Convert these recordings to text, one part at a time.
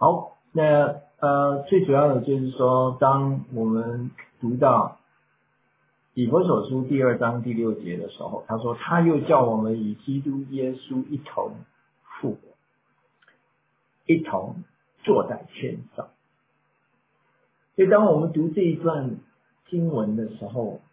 好，那最主要的就是说，当我们读到以弗所书第2章第6节的时候，他说他又叫我们与基督耶稣一同复活，一同坐在天上。所以当我们读这一段经文的时候，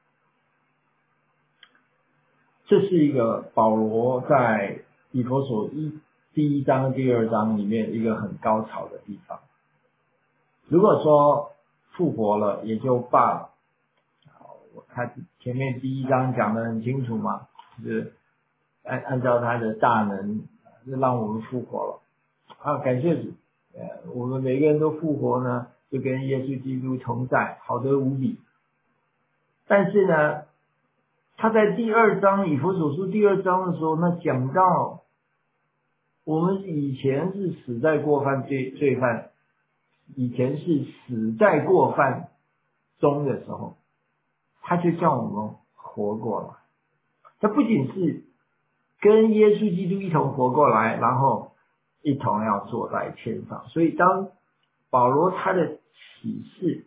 这是一个保罗在以弗所第1章第2章里面一个很高潮的地方。如果说复活了也就罢了，他前面第1章讲得很清楚嘛，就是按照他的大能让我们复活了啊，感谢主，我们每个人都复活呢，就跟耶稣基督同在，好得无比。但是呢，他在第2章以弗所书第2章的时候，那讲到我们以前是死在过犯罪犯，以前是死在过犯中的时候，他就叫我们活过来。他不仅是跟耶稣基督一同活过来，然后一同要坐在天上。所以当保罗他的启示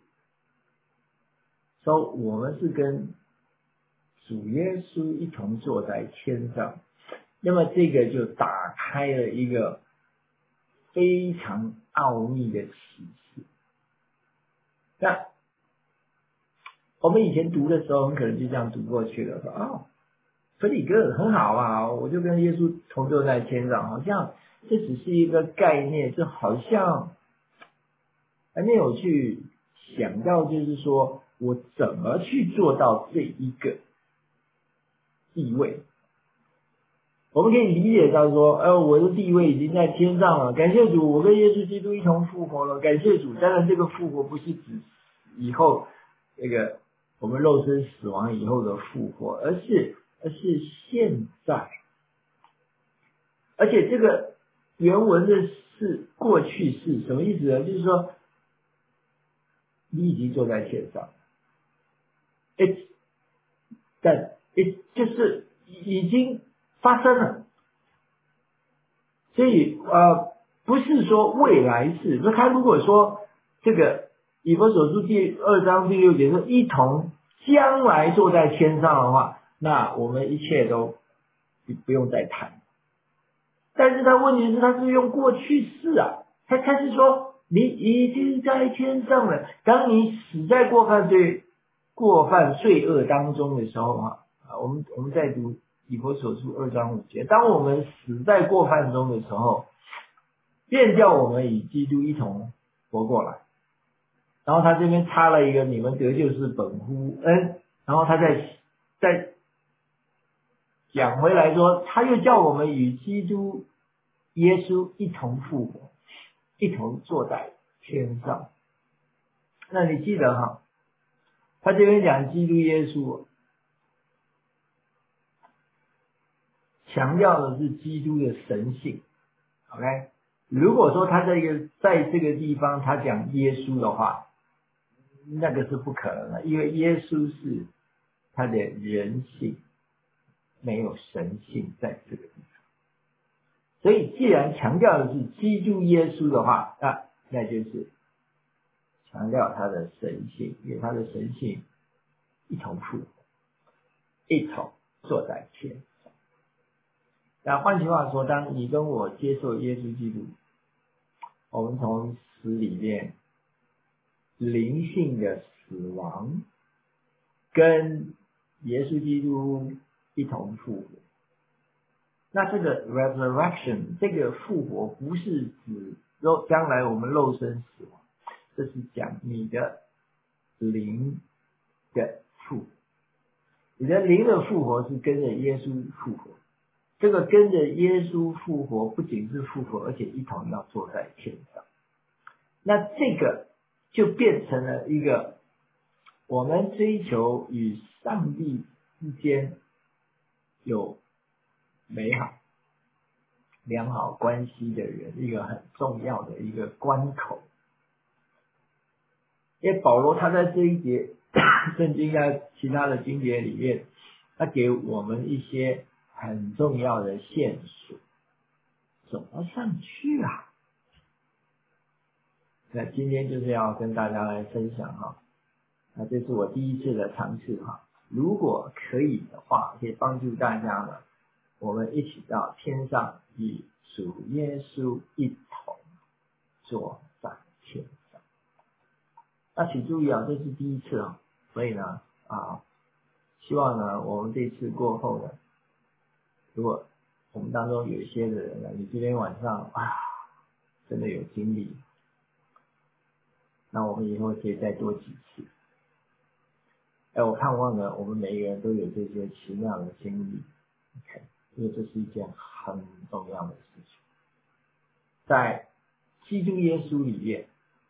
说我们是跟主耶稣一同坐在天上，那么这个就打开了一个非常奥秘的启示。那我们以前读的时候很可能就这样读过去了，说腓利哥很好啊，我就跟耶稣同坐在天上，好像这只是一个概念，这好像还没有去想到，就是说我怎么去做到这一个地位。我们可以理解到说，我的地位已经在天上了，感谢主，我跟耶稣基督一同复活了，感谢主。当然这个复活不是指以后这个我们肉身死亡以后的复活，而是现在。而且这个原文的是过去式，什么意思呢？就是说你已经坐在天上，就是已经发生了。所以不是说未来式，那他如果说这个以弗所书第2章第6节说一同将来坐在天上的话，那我们一切都不用再谈。但是他问题是他是用过去式啊，他是说你已经在天上了，当你死在过犯罪恶当中的时候我们在读以弗所书2章5节，当我们死在过犯中的时候，便叫我们与基督一同活过来。然后他这边插了一个你们得救是本乎恩，然后他再讲回来说，他又叫我们与基督耶稣一同复活，一同坐在天上。那你记得他这边讲基督耶稣，强调的是基督的神性 ，OK？ 如果说他在这个地方他讲耶稣的话，那个是不可能的，因为耶稣是他的人性，没有神性在这个地方。所以既然强调的是基督耶稣的话，那就是强调他的神性，因为他的神性一同复活，一同坐在天上。那换句话说，当你跟我接受耶稣基督，我们从死里面灵性的死亡跟耶稣基督一同复活。那这个 resurrection 这个复活不是指将来我们肉身死亡，这是讲你的灵的复活。你的灵的复活是跟着耶稣复活，这个跟着耶稣复活不仅是复活，而且一同要坐在天上。那这个就变成了一个我们追求与上帝之间有美好良好关系的人一个很重要的一个关口。因为保罗他在这一节圣经在其他的经节里面，他给我们一些很重要的线索，怎么上去啊？ 那今天就是要跟大家来分享哈，那这是我第一次的尝试哈，如果可以的话，可以帮助大家呢，我们一起到天上与主耶稣一同坐在天上。那请注意啊，这是第一次啊，所以呢希望呢我们这次过后呢，如果我们当中有一些的人呢，你今天晚上真的有经历，那我们以后可以再多几次。我盼望呢，我们每一个人都有这些奇妙的经历 ，OK， 因为这是一件很重要的事情。在基督耶稣里面，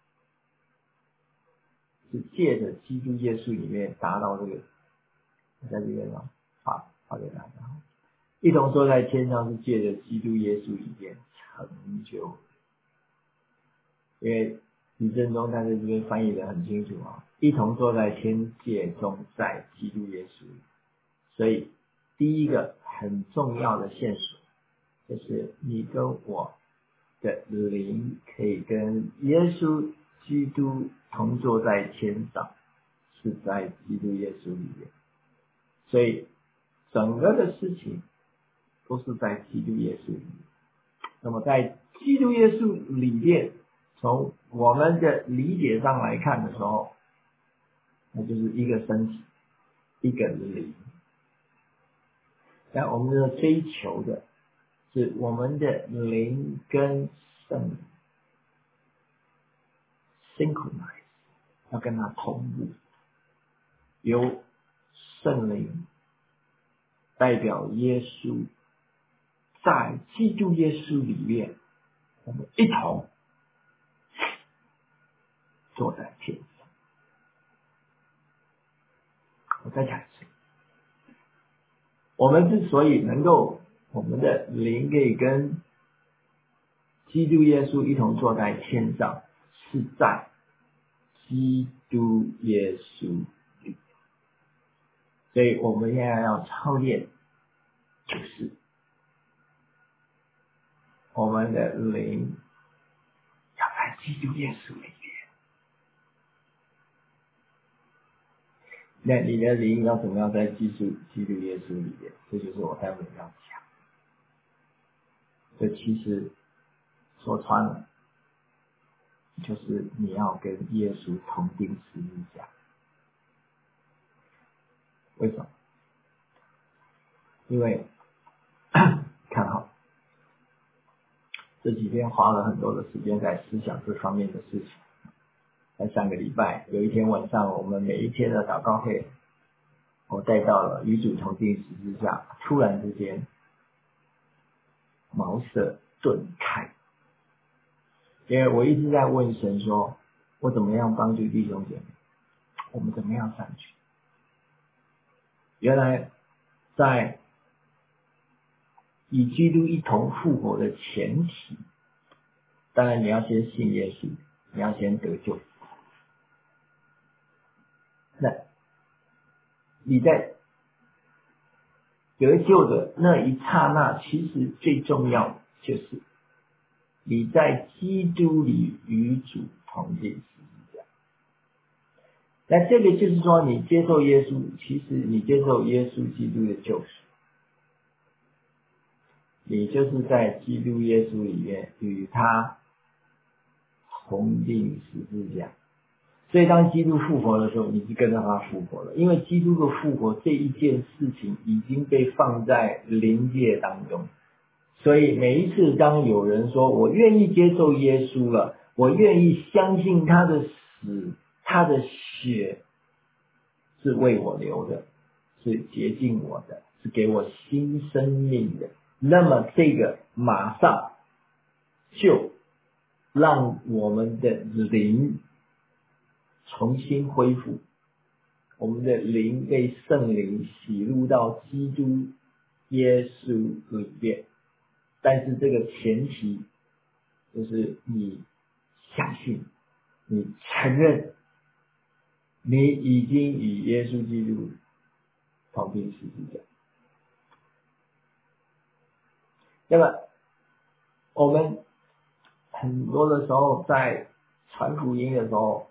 是借着基督耶稣里面达到这个，在这边呢，好给大家。一同坐在天上是借着基督耶稣里面成就，因为李正中他在这边翻译的很清楚啊，一同坐在天界中，在基督耶稣里。所以第一个很重要的线索，就是你跟我的灵可以跟耶稣基督同坐在天上，是在基督耶稣里面。所以整个的事情都是在基督耶稣里面。那么在基督耶稣里面，从我们的理解上来看的时候，那就是一个身体，一个灵。那我们的追求的是我们的灵跟圣灵 synchronize， 要跟它同步，由圣灵代表耶稣，在基督耶稣里面，我们一同坐在天上。我再讲一次，我们之所以能够，我们的灵可以跟基督耶稣一同坐在天上，是在基督耶稣里。所以我们现在要操练，就是我们的灵要在基督耶稣里面。那你的灵要怎么样在基督耶稣里面？这就是我待会要讲。这其实说穿了，就是你要跟耶稣同钉十字架。为什么？因为看好这几天花了很多的时间在思想这方面的事情。在上个礼拜有一天晚上，我们每一天的祷告会，我带到了与主同钉十字架，突然之间茅塞顿开，因为我一直在问神说，我怎么样帮助弟兄姐妹，我们怎么样上去。原来在与基督一同复活的前提，当然你要先信耶稣，你要先得救。那你在得救的那一刹那，其实最重要的就是你在基督里与主同钉十字架。那这个就是说，你接受耶稣，其实你接受耶稣基督的救赎，你就是在基督耶稣里面与他同钉十字架。所以当基督复活的时候，你是跟着他复活了，因为基督的复活这一件事情已经被放在灵界当中。所以每一次当有人说我愿意接受耶稣了，我愿意相信他的死，他的血是为我流的，是洁净我的，是给我新生命的，那么这个马上就让我们的灵重新恢复，我们的灵被圣灵洗入到基督耶稣里面。但是这个前提就是你相信，你承认你已经与耶稣基督同钉十字架。那么我们很多的时候在传福音的时候，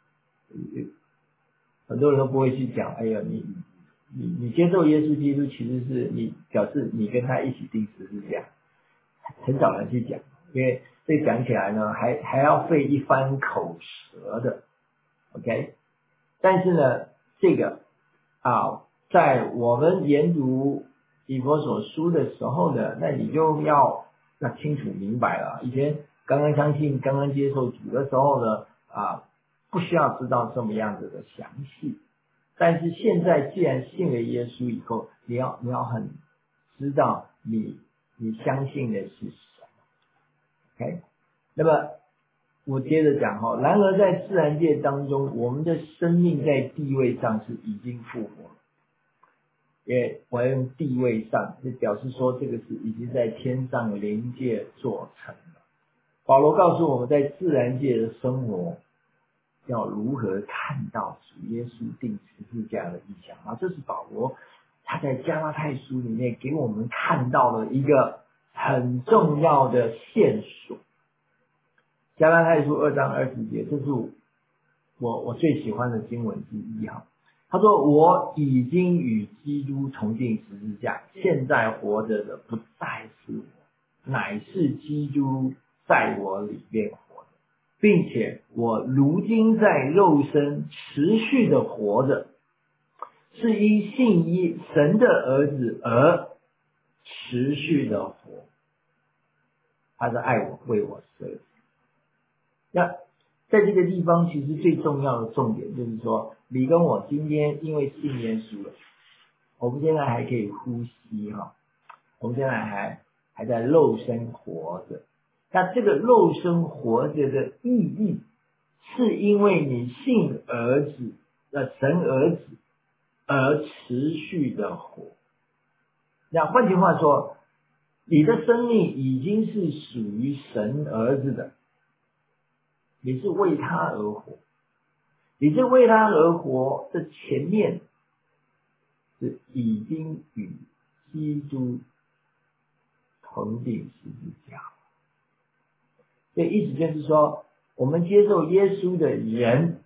很多人都不会去讲，哎呀，你接受耶稣基督，其实是你表示你跟他一起钉十字架，很少人去讲，因为这讲起来呢，还要费一番口舌的 ，OK。但是呢，这个在我们研读以弗所书的时候呢，那你就要清楚明白了。以前刚刚相信、刚刚接受主的时候呢，不需要知道这么样子的详细。但是现在既然信了耶稣以后，你要很知道你相信的是什么 ，OK？ 那么我接着讲哈，然而在自然界当中，我们的生命在地位上是已经复活了。因为我要用地位上，就表示说这个是已经在天上灵界做成了。保罗告诉我们在自然界的生活要如何看到主耶稣钉十字架的意象这是保罗他在加拉太书里面给我们看到了一个很重要的线索。加拉太书2章20节，这是我最喜欢的经文之一他说我已经与基督同定十字架，现在活着的不再是我，乃是基督在我里面活着，并且我如今在肉身持续的活着，是因信神的儿子而持续的活，他是爱我，为我舍己。那在这个地方其实最重要的重点就是说，你跟我今天因为信耶稣了，我们现在还可以呼吸我们现在还在肉身活着。那这个肉身活着的意义，是因为你信儿子神儿子而持续的活。那换句话说，你的生命已经是属于神儿子的，你是为他而活，你是为他而活的前面是已经与基督同定十字架。所以意思就是说，我们接受耶稣的人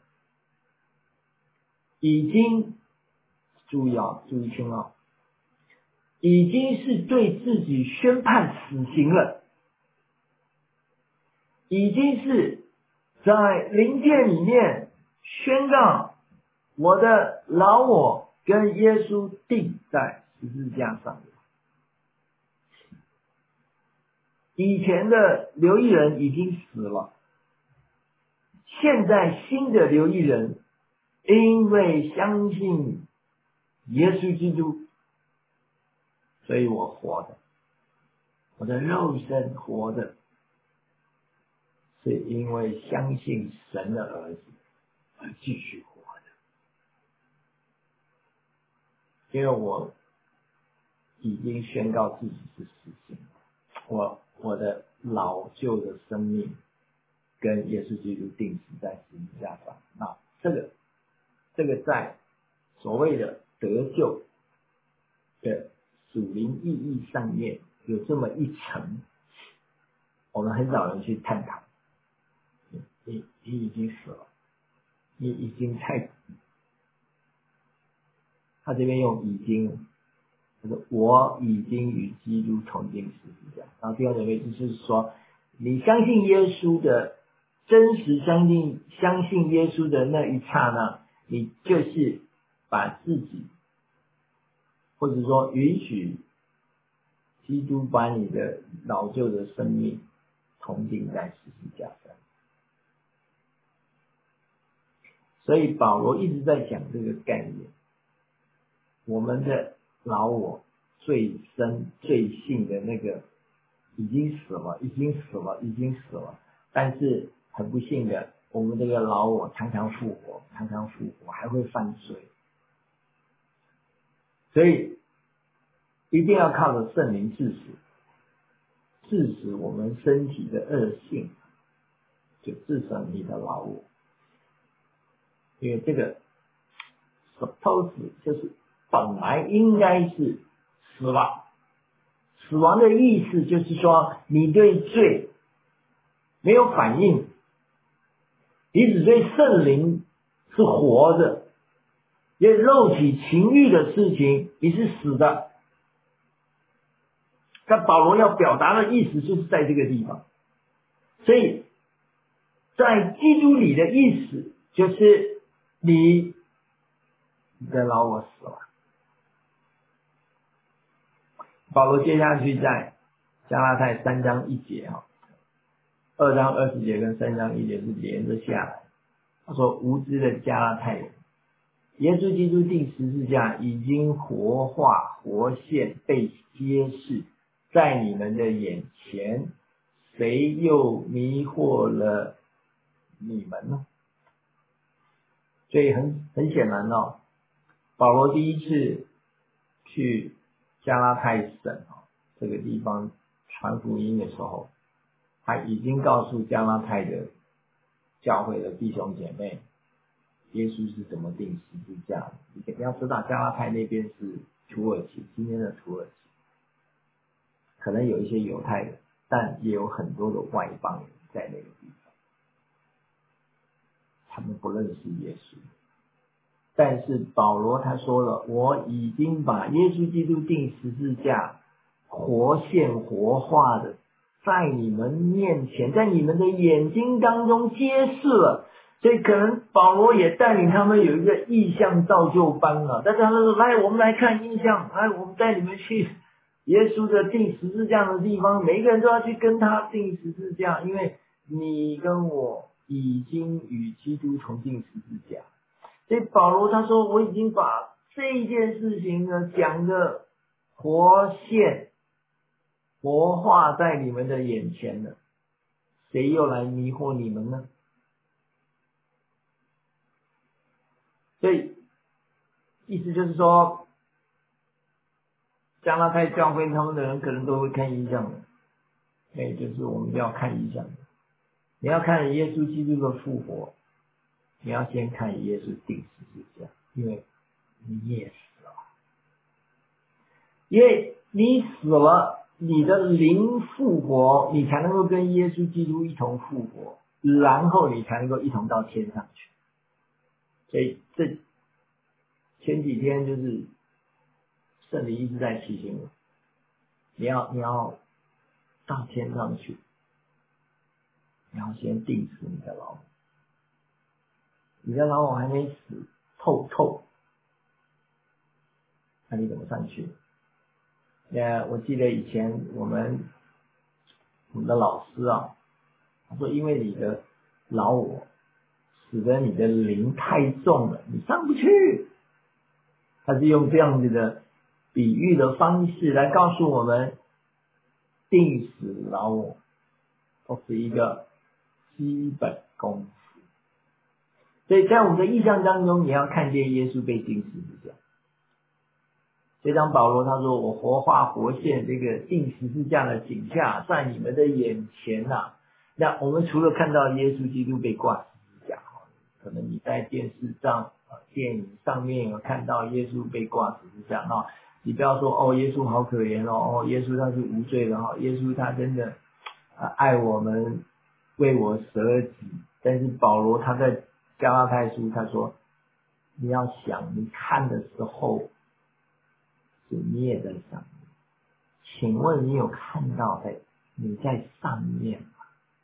已经注意听已经是对自己宣判死刑了，已经是在灵界里面宣告我的老我跟耶稣钉在十字架上。以前的流义人已经死了，现在新的流义人因为相信耶稣基督，所以我活着，我的肉身活着，是因为相信神的儿子而继续活着。因为我已经宣告自己是死刑，我的老旧的生命跟耶稣基督钉死在十字架上。那这个在所谓的得救的属灵意义上面有这么一层，我们很少人去探讨。你已经死了，你已经在，他这边用已经，他说我已经与基督同定十字架。然后第二种意思就是说，你相信耶稣的真实，相信耶稣的那一刹那，你就是把自己，或者说允许基督把你的老旧的生命同定在十字架上。所以保罗一直在讲这个概念，我们的老我最深最性的那个已经死了，但是很不幸的，我们这个老我常常复活，还会犯罪。所以一定要靠着圣灵治死我们身体的恶性，就治死你的老我。因为这个 suppose 就是本来应该是死亡，死亡的意思就是说你对罪没有反应， 你只对圣灵是活着，因为肉体情欲的事情你是死的。但保罗要表达的意思就是在这个地方，所以在基督里的意思就是你的老我死了。保罗接下去在加拉太3章1节2章20节跟3章1节是连着下来。他说无知的加拉太人，耶稣基督定十字架已经活化活现被揭示在你们的眼前，谁又迷惑了你们呢？所以很显然保罗第一次去加拉太省这个地方传福音的时候，他已经告诉加拉太的教会的弟兄姐妹，耶稣是怎么定十字架的。你要知道加拉太那边是土耳其，今天的土耳其，可能有一些犹太人，但也有很多的外邦人在那个地方，他们不认识耶稣。但是保罗他说了，我已经把耶稣基督定十字架活现活化的在你们面前，在你们的眼睛当中揭示了。所以可能保罗也带领他们有一个异象造就班了，但是他们说来我们来看异象，来我们带你们去耶稣的定十字架的地方，每一个人都要去跟他定十字架，因为你跟我已经与基督同定十字架。所以保罗他说我已经把这件事情呢讲的活现活化在你们的眼前了，谁又来迷惑你们呢？所以意思就是说，加拉太教会他们的人可能都会看异象的，就是我们要看异象的。你要看耶稣基督的复活，你要先看耶稣定十字架，因为你也死了，因为你死了，你的灵复活，你才能够跟耶稣基督一同复活，然后你才能够一同到天上去。所以这前几天就是圣灵一直在提醒我，你要到天上去，你要先定死你的老我，你的老我还没死透，那你怎么上去？我记得以前我们的老师他说因为你的老我使得你的灵太重了，你上不去。他是用这样子的比喻的方式来告诉我们，定死老我都是一个基本功夫。所以在我们的意象当中，你要看见耶稣被钉十字架。所以当保罗他说我活化活现这个钉十字架的景象在你们的眼前那我们除了看到耶稣基督被挂十字架，可能你在电视上电影上面有看到耶稣被挂十字架你不要说耶稣好可怜耶稣他是无罪的耶稣他真的爱我们，为我舍己。但是保罗他在加拉太书他说，你要想你看的时候是你也在上面，请问你有看到你在上面吗？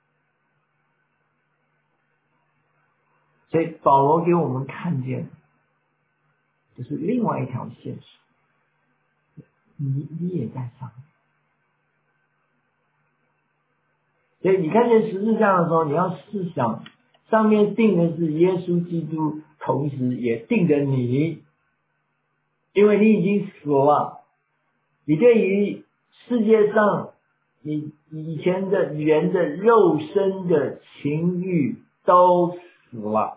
所以保罗给我们看见就是另外一条现实，你也在上面。所以你看见十字架的时候，你要试想上面定的是耶稣基督，同时也定着你，因为你已经死了，你对于世界上你以前的人的肉身的情欲都死了。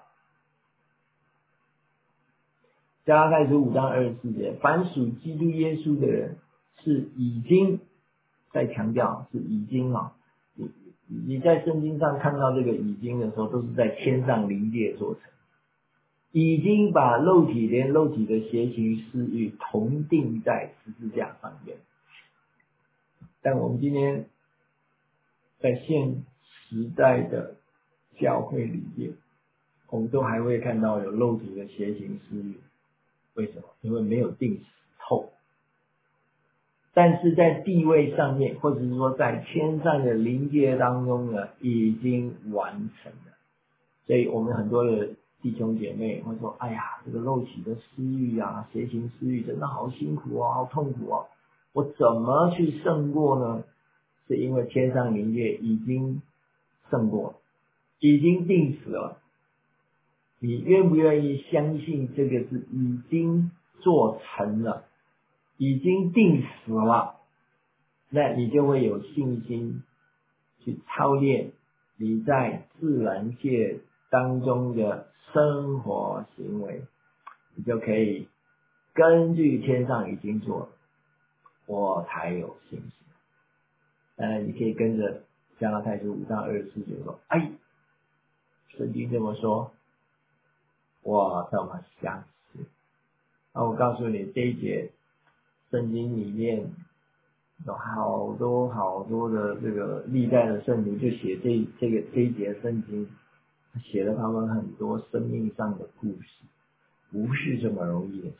加拉太书5章24节，凡属基督耶稣的人是已经，在强调是已经你在圣经上看到这个已经的时候，都是在天上灵界做成，已经把连肉体的邪情私欲同定在十字架上面。但我们今天在现时代的教会里面， 我们都还会看到有肉体的邪情私欲。为什么？因为没有定死透。但是在地位上面，或者是说在天上的灵界当中呢，已经完成了。所以我们很多的弟兄姐妹会说，哎呀，这个肉体的私欲啊，邪情私欲真的好辛苦哦，好痛苦哦，我怎么去胜过呢？是因为天上灵界已经胜过了，已经定死了。你愿不愿意相信这个是已经做成了，已经定死了？那你就会有信心去操练你在自然界当中的生活行为，你就可以根据天上已经做了，我才有信心。当然你可以跟着加拉太书5章24节说，哎，圣经这么说，我这么相信。我告诉你，这一节圣经里面有好多好多的这个历代的圣徒就写这一节圣经，写了他们很多生命上的故事，不是这么容易的事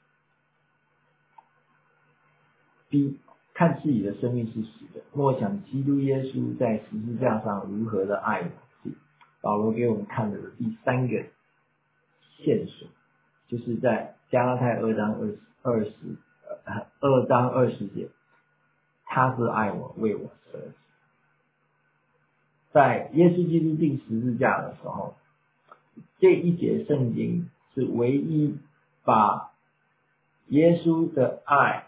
情。看自己的生命是死的，默想基督耶稣在十字架上如何的爱我。保罗给我们看的第三个线索，就是在加拉太2章20节，他是爱我，为我舍己。在耶稣基督定十字架的时候，这一节圣经是唯一把耶稣的爱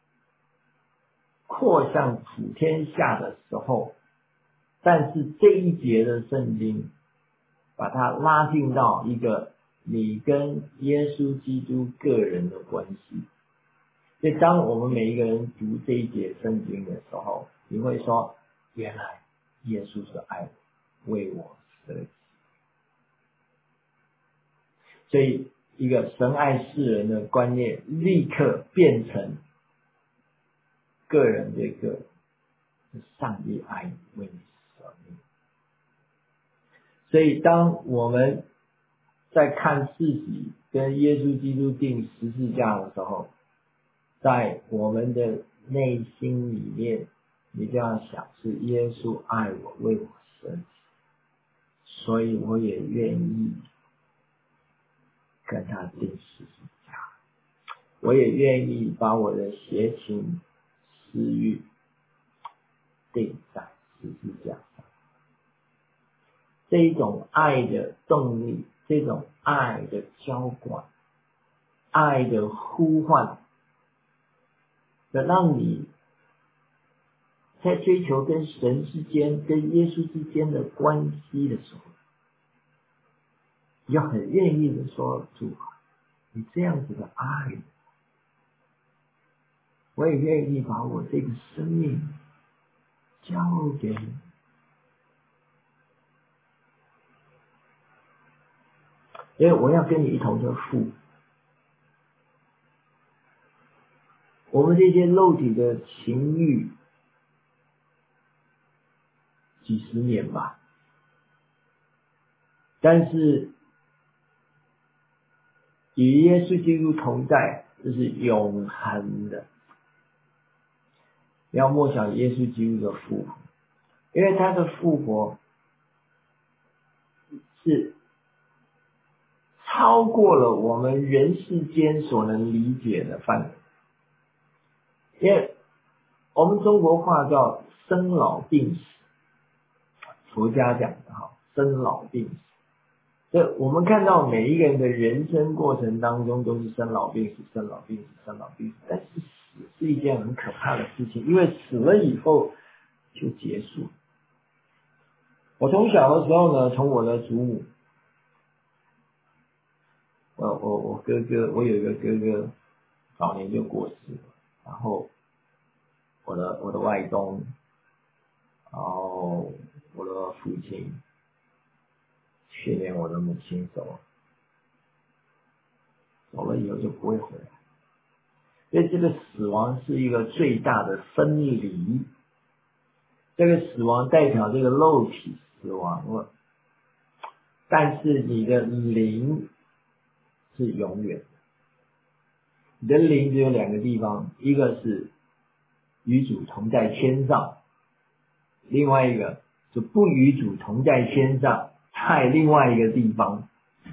扩向普天下的时候，但是这一节的圣经把它拉近到一个你跟耶稣基督个人的关系。所以当我们每一个人读这一节圣经的时候，你会说，原来耶稣是爱我，为我舍己。所以一个神爱世人的观念立刻变成个人这个上帝爱你，为你舍命。所以当我们在看自己跟耶稣基督定十字架的时候，在我们的内心里面，你就要想，是耶稣爱我，为我舍己，所以我也愿意跟他定十字架，我也愿意把我的邪情私欲定在十字架上。这一种爱的动力，这种爱的浇灌，爱的呼唤，能让你在追求跟神之间、跟耶稣之间的关系的时候，你就很愿意的说，主，你这样子的爱，我也愿意把我这个生命交给你。因为我要跟你一同的父，我们这些肉体的情欲几十年吧，但是与耶稣基督同在，这是永恒的。要默想耶稣基督的复活，因为他的复活是超过了我们人世间所能理解的范围。因为我们中国话叫生老病死，佛家讲的生老病死。所以我们看到每一个人的人生过程当中都是生老病死，生老病死，生老病死。但是死是一件很可怕的事情，因为死了以后就结束。我从小的时候呢，从我的祖母，我哥哥，我有一个哥哥早年就过世了，然后我的外公，然后我的父亲，去年我的母亲走了以后就不会回来。所以这个死亡是一个最大的分离，这个死亡代表这个肉体死亡了， 但是你的灵是永远的。你的灵只有两个地方，一个是与主同在天上，另外一个是不与主同在天上，在另外一个地方。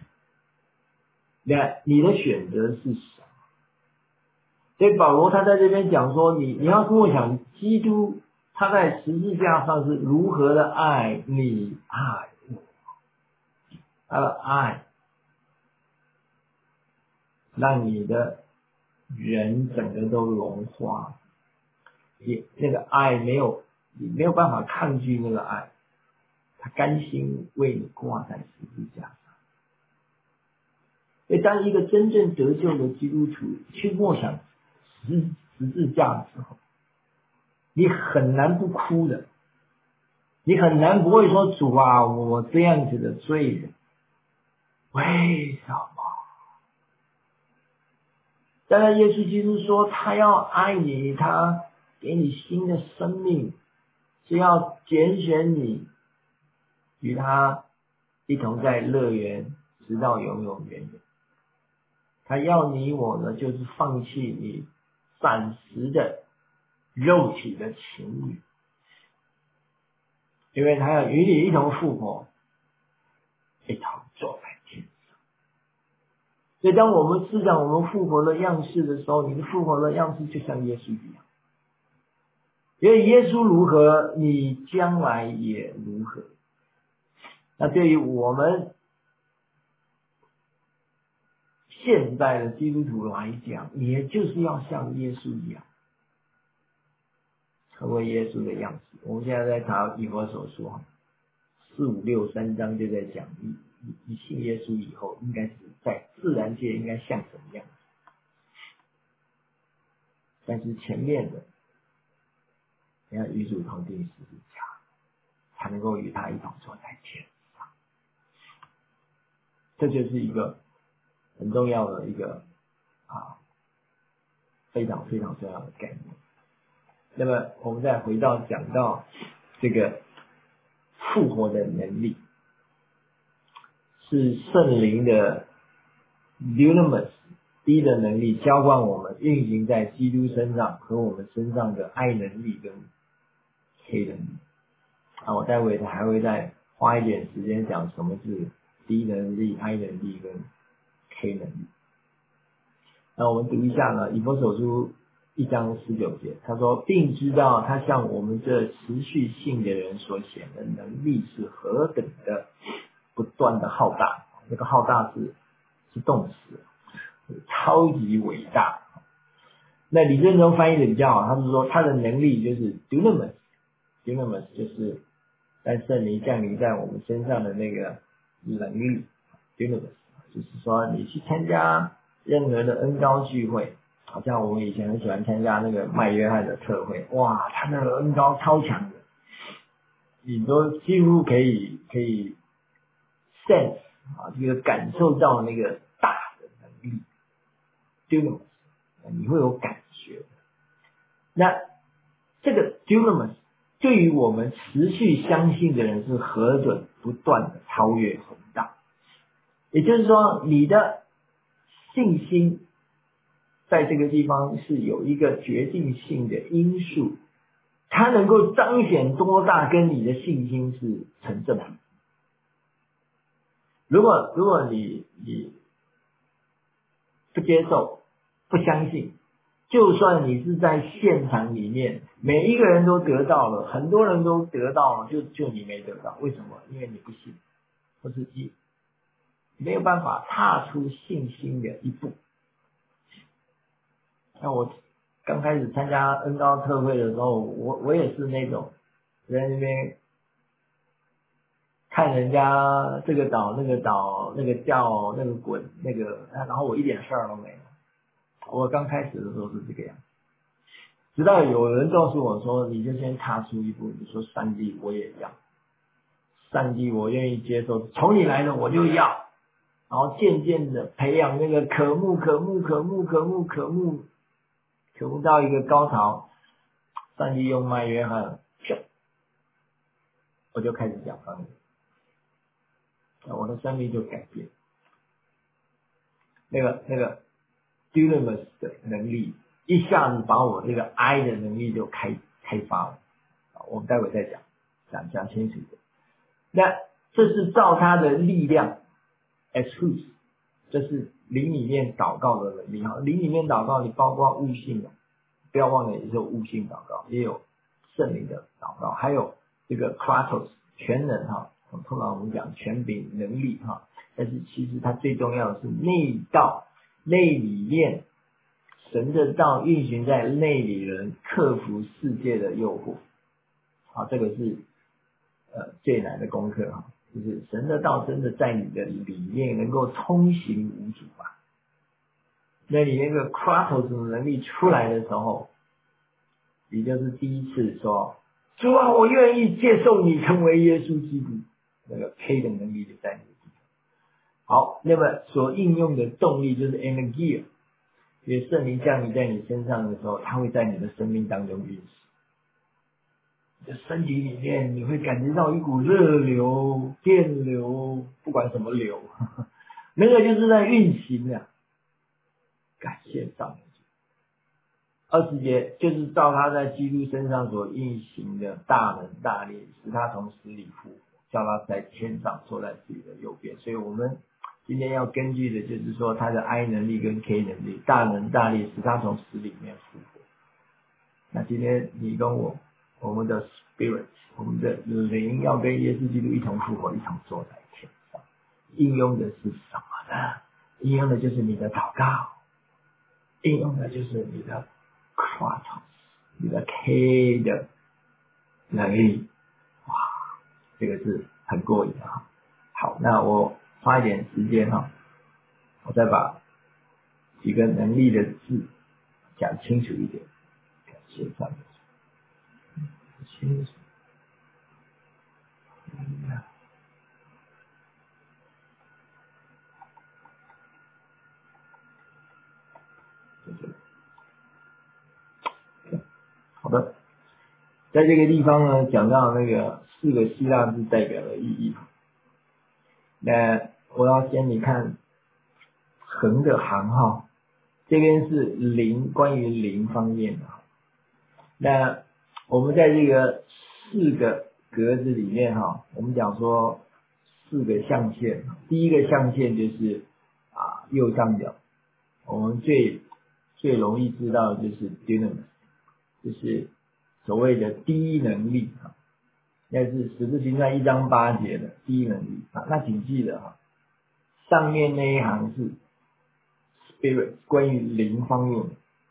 那你的选择是什么？所以保罗他在这边讲说，你要默想基督他在十字架上是如何的爱你爱我，他的爱让你的人整个都融化，那个爱你没有办法抗拒那个爱，他甘心为你挂在十字架上。所以当一个真正得救的基督徒去默想十字架的时候，你很难不哭的，你很难不会说主啊，我这样子的罪人，为什么？当然耶稣基督说他要爱你，他给你新的生命，是要拣选你与他一同在乐园直到永永远远。他要你我呢，就是放弃你暂时的肉体的情欲，因为他要与你一同复活，一同坐在天上。所以当我们思想我们复活的样式的时候，你的复活的样式就像耶稣一样，因为耶稣如何，你将来也如何。那对于我们现在的基督徒来讲，也就是要像耶稣一样，成为耶稣的样子。我们现在在查以弗所书4、5、6、3章就在讲你信耶稣以后，应该是在自然界应该像什么样子。但是前面的，你要与主同定十字架，才能够与他一同坐在天上。这就是一个很重要的一个非常非常重要的概念。那么我们再回到讲到这个复活的能力，是圣灵的 dunamis 第一的能力浇灌我们，运行在基督身上和我们身上的爱能力跟黑能力。我待会还会再花一点时间讲什么是第一能力、爱能力跟黑能力。那我们读一下呢，以弗所书1章19节，他说，并知道他向我们这持续信的人所显的能力是何等的不断的浩大。这个浩大是动词，超级伟大。那李正中翻译的比较好，他是说他的能力就是 dunamis 就是在圣灵降临在我们身上的那个能力 dunamis， 就是说你去参加任何的恩膏聚会，好像我们以前很喜欢参加那个麦约翰的特会，哇，他那个恩膏超强的，你都几乎可以 sense 这个感受到那个大的能力 dunamis， 你会有感觉。那这个 dunamis 对于我们持续相信的人是何等不断的超越宏大。也就是说，你的信心在这个地方是有一个决定性的因素，它能够彰显多大跟你的信心是成正比。如果你不接受不相信，就算你是在现场里面每一个人都得到了，很多人都得到了，就你没得到，为什么？因为你不信，或是你没有办法踏出信心的一步。那我刚开始参加恩膏特会的时候，我也是那种在那边看人家这个倒那个倒那个叫那个滚那个，然后我一点事儿都没有。我刚开始的时候是这个样子，直到有人告诉我说，你就先踏出一步，你说上帝我也要，上帝我愿意接受，从你来的我就要，然后渐渐的培养那个渴慕到一个高潮，上帝用麦约翰，我就开始讲方言。 我的生命就改变。那个 dunamis 的能力一下子把我这个 I 的能力就开发了。我们待会再讲清楚一点。那这是照他的力量 exudes， 这是灵里面祷告的能力。灵里面祷告你包括悟性的，不要忘了也是有悟性祷告，也有圣灵的祷告，还有这个 kratos 全能通常我们讲权柄能力但是其实它最重要的是内道，内里面神的道运行在内里人克服世界的诱惑。这个是最难的功课就是神的道真的在你的里面能够通行无阻那你那个 kratos 的能力出来的时候，你就是第一次说主啊，我愿意接受你成为耶稣基督，那个 K 的能力就在你的地方。好，那么所应用的动力就是 energy， 因为圣灵降临在你身上的时候，它会在你的生命当中运行。你的身体里面你会感觉到一股热流、电流，不管什么流，那个就是在运行感谢上帝。20节就是照他在基督身上所运行的大能大力，使他从死里复活，叫他在天上坐在自己的右边。所以我们今天要根据的就是说他的 I 能力跟 K 能力，大能大力使他从死里面复活。那今天你跟我们的 spirit， 我们的灵要跟耶稣基督一同复活，一同坐在天上。应用的是什么呢？应用的就是你的祷告，应用的就是你的 kratos， 你的 K 的能力。哇，这个是很过瘾好，那我花一点时间我再把几个能力的字讲清楚一点。感谢上帝。清楚。好的，在这个地方呢，讲到那个4个希腊字代表的意义。那我要先你看横的行号，这边是灵，关于灵方面的。那我们在这个4个格子里面我们讲说4个象限。第一个象限就是右上角，我们最容易知道的就是 dunamis， 就是所谓的第一能力那是使徒行传1章8节的第一能力那请记得上面那一行是 spirit， 关于灵方面的，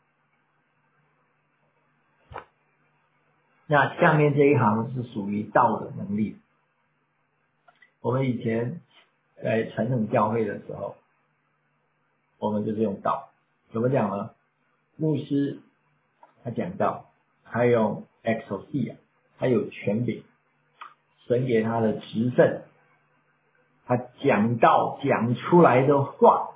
那下面这一行是属于道的能力。我们以前在传统教会的时候，我们就是用道，怎么讲呢？牧师他讲道，他用 exousia， 他有权柄，神给他的职分，他讲道讲出来的话。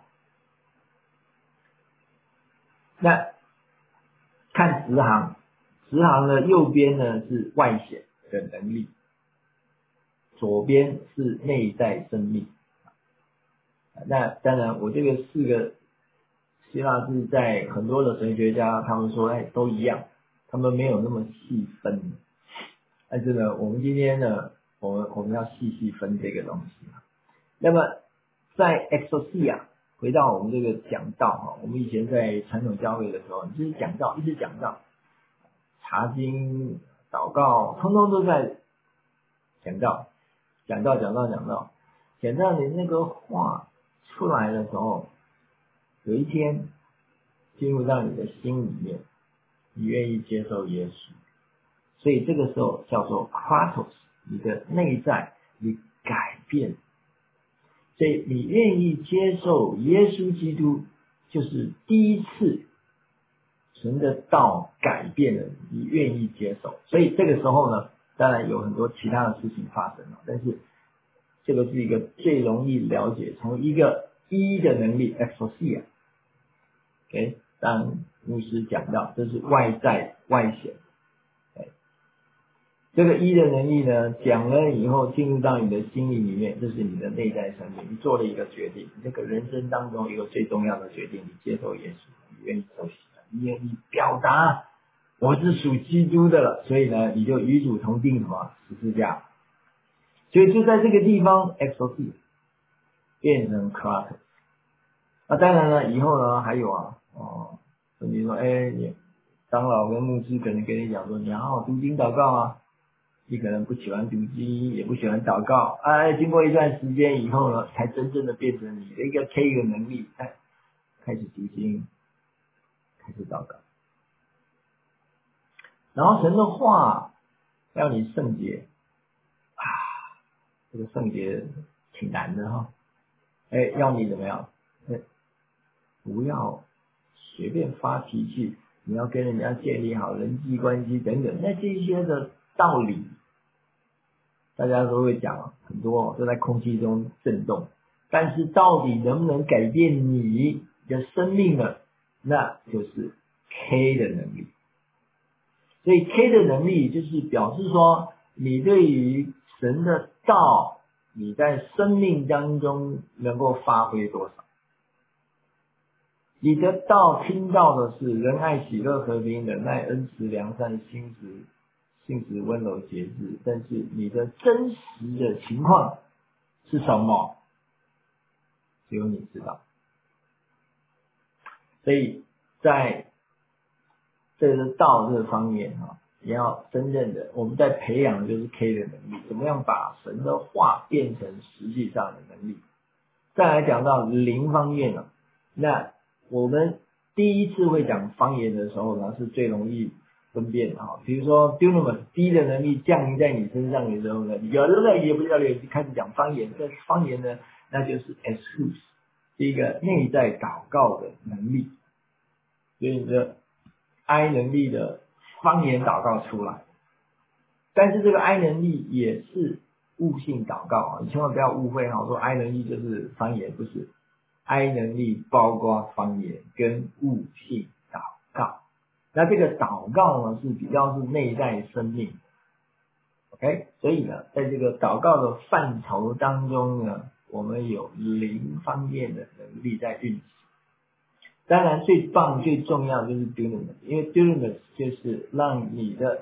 那看直行的右边呢是外显的能力，左边是内在生命。那当然我这个4个希腊字在很多的神学家他们说都一样，他们没有那么细分。但是呢我们今天呢我们要细分这个东西。那么在 exousia， 回到我们这个讲道我们以前在传统教会的时候就是讲道，一直讲道，查经祷告通通都在讲道，讲到你那个话出来的时候，有一天进入到你的心里面，你愿意接受耶稣，所以这个时候叫做 kratos， 你的内在你改变，所以你愿意接受耶稣基督，就是第一次神的道改变了你愿意接受。所以这个时候呢，当然有很多其他的事情发生了，但是这个是一个最容易了解，从一个一的能力 exousia， 当牧师讲到这是外在外显这个一的能力呢，讲了以后进入到你的心里面，这是你的内在生命，你做了一个决定，这个人生当中一个最重要的决定，你接受耶稣，你愿意受洗，你愿意表达我是属基督的了，所以呢，你就与主同定什么十字架，所以就在这个地方 XOC 变成 Kratos。那当然了，以后呢还有你说你长老跟牧师可能跟你讲说，你好好读经祷告啊，你可能不喜欢读经，也不喜欢祷告，经过一段时间以后呢，才真正的变成你的一个 K 的能力，开始读经，开始祷告，然后神的话要你圣洁这个圣洁挺难的哈，要你怎么样？不要随便发脾气，你要跟人家建立好人际关系等等，那这些的道理，大家都会讲很多，都在空气中震动。但是到底能不能改变你的生命呢？那就是 K 的能力。所以 K 的能力就是表示说，你对于神的道，你在生命当中能够发挥多少。你的道听到的是仁爱喜乐和平忍耐恩慈良善信实温柔节制，但是你的真实的情况是什么？只有你知道。所以在这个道这方面也要真正的我们在培养的就是 K 的能力，怎么样把神的话变成实际上的能力。再来讲到灵方面那我们第一次会讲方言的时候呢，是最容易分辨的比如说 dunamis 低的能力降临在你身上的时候呢，有的也不知道开始讲方言，这方言呢，那就是 exus 是一个内在祷告的能力，所以你的 I 能力的方言祷告出来，但是这个 I 能力也是悟性祷告你千万不要误会说 I 能力就是方言，不是。I 能力包括方言跟悟性祷告，那这个祷告呢是比较是内在生命 OK， 所以呢在这个祷告的范畴当中呢，我们有灵方面的能力在运行。当然最棒最重要就是 dunamis， 因为 dunamis 就是让你的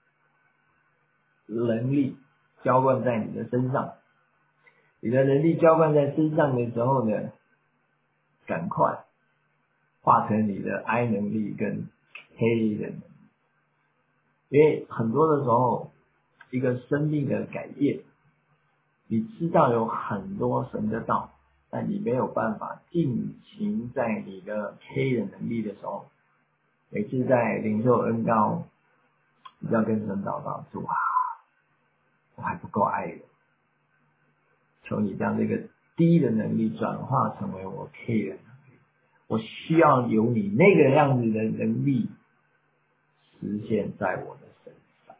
能力浇灌在你的身上，你的能力浇灌在身上的时候呢，赶快化成你的 I 能力跟 K 的能力。因为很多的时候一个生命的改变，你知道有很多神的道，但你没有办法进行在你的 K 的能力的时候，每次在领受恩膏，你要跟神祷告说我还不够爱人，求你将这个低的能力转化成为我 K 的能力，我需要有你那个样子的能力实现在我的身上。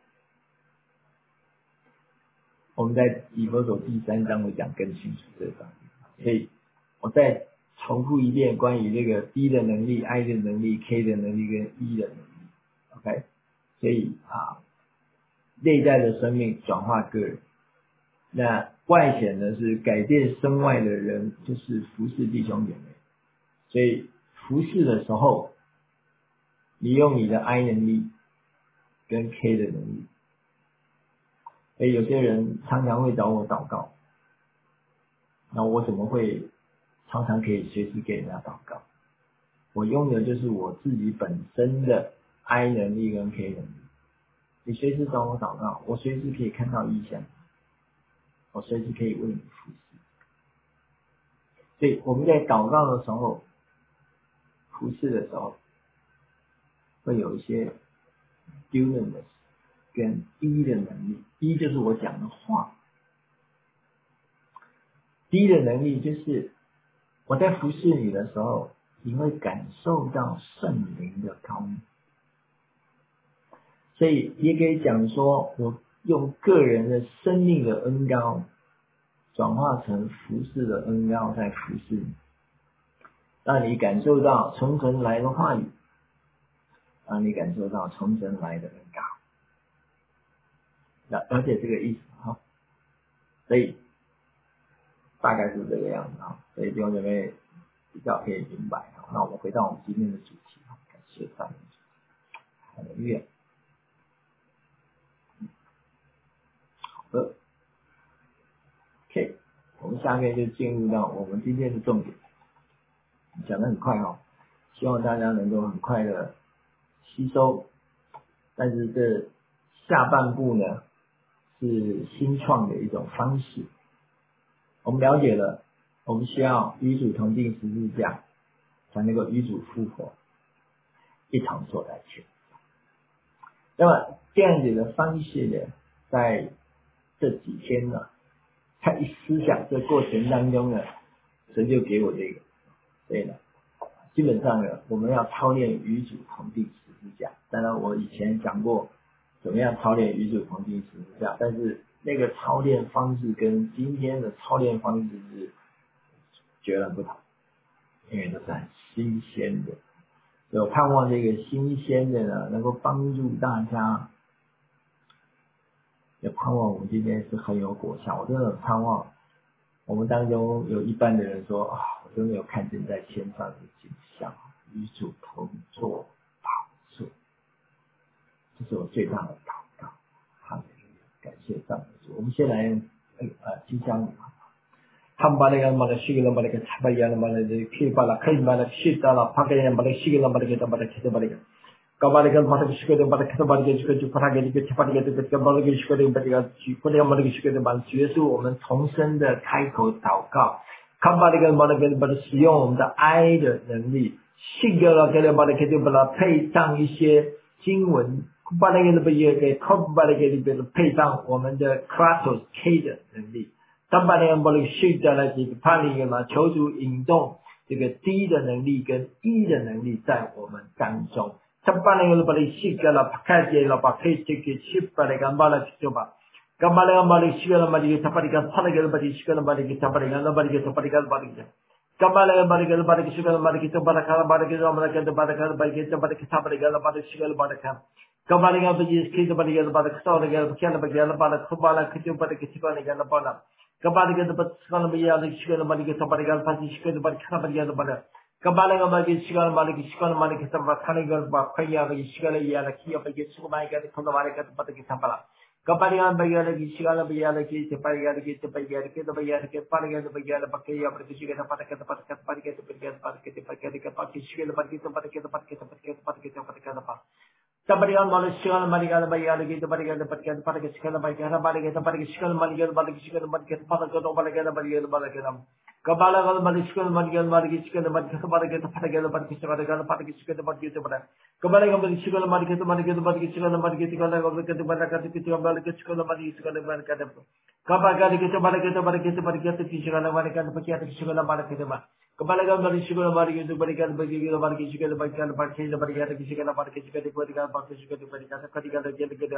我们在以弗所第3章会讲更清楚这方面，所以我再重复一遍关于这个 D 的能力 I 的能力 K 的能力跟 E 的能力 OK， 所以内在的生命转化个人，那外显的是改变身外的人，就是服侍弟兄姐妹。所以服侍的时候，你用你的 I 能力跟 K 的能力。有些人常常会找我祷告，那我怎么会常常可以随时给人家祷告？我用的就是我自己本身的 I 能力跟 K 能力。你随时找我祷告，我随时可以看到异象，我随时可以为你服侍。所以我们在祷告的时候，服侍的时候，会有一些 dunamis 跟 E 的能力。E 就是我讲的话， D 的能力就是我在服侍你的时候，你会感受到圣灵的高明。所以也可以讲说，我用个人的生命的恩膏转化成服侍的恩膏在服侍你，让你感受到从神来的话语，让你感受到从神来的恩膏。 了解这个意思哈，所以大概是这个样子哈，所以弟兄姐妹比较可以明白哈。那我们回到我们今天的主题哈，感谢上帝，好的愿。好的 ，OK， 我们下面就进入到我们今天的重点，讲得很快哈，希望大家能够很快的吸收，但是这下半部呢是新创的一种方式。我们了解了，我们需要与主同定十字架，才能够与主复活，一同坐在天。那么这样子的方式呢，在这几天呢，在思想这过程当中呢，神就给我这个，所以呢，基本上呢，我们要操练与主同定十字架。当然，我以前讲过怎么样操练与主同定十字架，但是那个操练方式跟今天的操练方式是截然不同，因为都是很新鲜的。所以我盼望这个新鲜的呢，能够帮助大家，也盼望我们今天是很有果效。我真的很盼望我们当中有一半的人说啊，我真的有看见在天上的景象，与主同坐宝座，这是我最大的祷告。好，感谢上帝。我们先来吉祥语。Hambalaya mala shigala mala ke thabayana mala de kibala kaimala shitala pakaya mala shigala mala ke tabala ke tabala kabala mala ke shigala mala ke tabala ke shigala parage ke tabala ke tabala ke shigala mala ke mala ke shigala mala 结束我们重生的开口祷告 kabala mala ke 使用我们的爱的能力 shigala mala ke tabala 配上一些经文 kabala ke kabala ke 配上我们的 kratos K 的能力当把那个把那个训的来这个判例嘛，求主引动这个 D 的能力跟 E 的能力在我们当中。当把那个把那训的了，看见了，把可以这个去把那个把那就把，干嘛那个把那训的把那个他把那个他那个把那训的把那个他把那个把那个他把那个把那个。干嘛那个把那个把那个训的把那个他把那个把那个把那个把那个把那个他把那个他把那个把那个训的把那个。干嘛那个把那个训的把那个把那个他那个看了把那个把那个把那个就把那个去把那个把那。Kembali ke tempat sekolah media lagi sekolah balik ke tempat tinggal pasti sekolah balik kana balik ke tempat kembali ke sekolah balik ke tempat kana gal ba kaya lagi sekolah ya lagi apa ke sekolah mai ke kembali ke tempat ke tempat kembali balik lagi sekolah media lagi tempat ke pagi ke bagi pakai ya pergi ke tempat ke tempat ke tempat ke tempat ke tempat ke sekolah balik ke tempat ke tempat Tabarigan Malishal Marigal Bayalagi, the Barigan, the Patakan Patakiskan, Bagana Barigan, the Patakiskan, Marigal, Balikiskan, Barigan, Patakan, Balagana, Barigan, Balaganam. Kabala Malishkan, Marigal, Marikiskan, the Barigan, the Patagan, the Patakiskan, the Patakiskan, the Patakiskan, Kabala Malishkan, Marigan, the Marigan, the Patakiskan, the Marigan, the Balakan, the Balikiskan, the Marigan, the Balakan. Kabagari, the Balakan, the Balakan, the Balakan, the Kishan, the Balakan, the Patakiskan, the Balakan. Kembali kembali syukur bagi itu berikan bagi kita bagi syukur berikan bagi kita berikan syukur bagi kita berikan bagi syukur berikan ketika ada jadi kita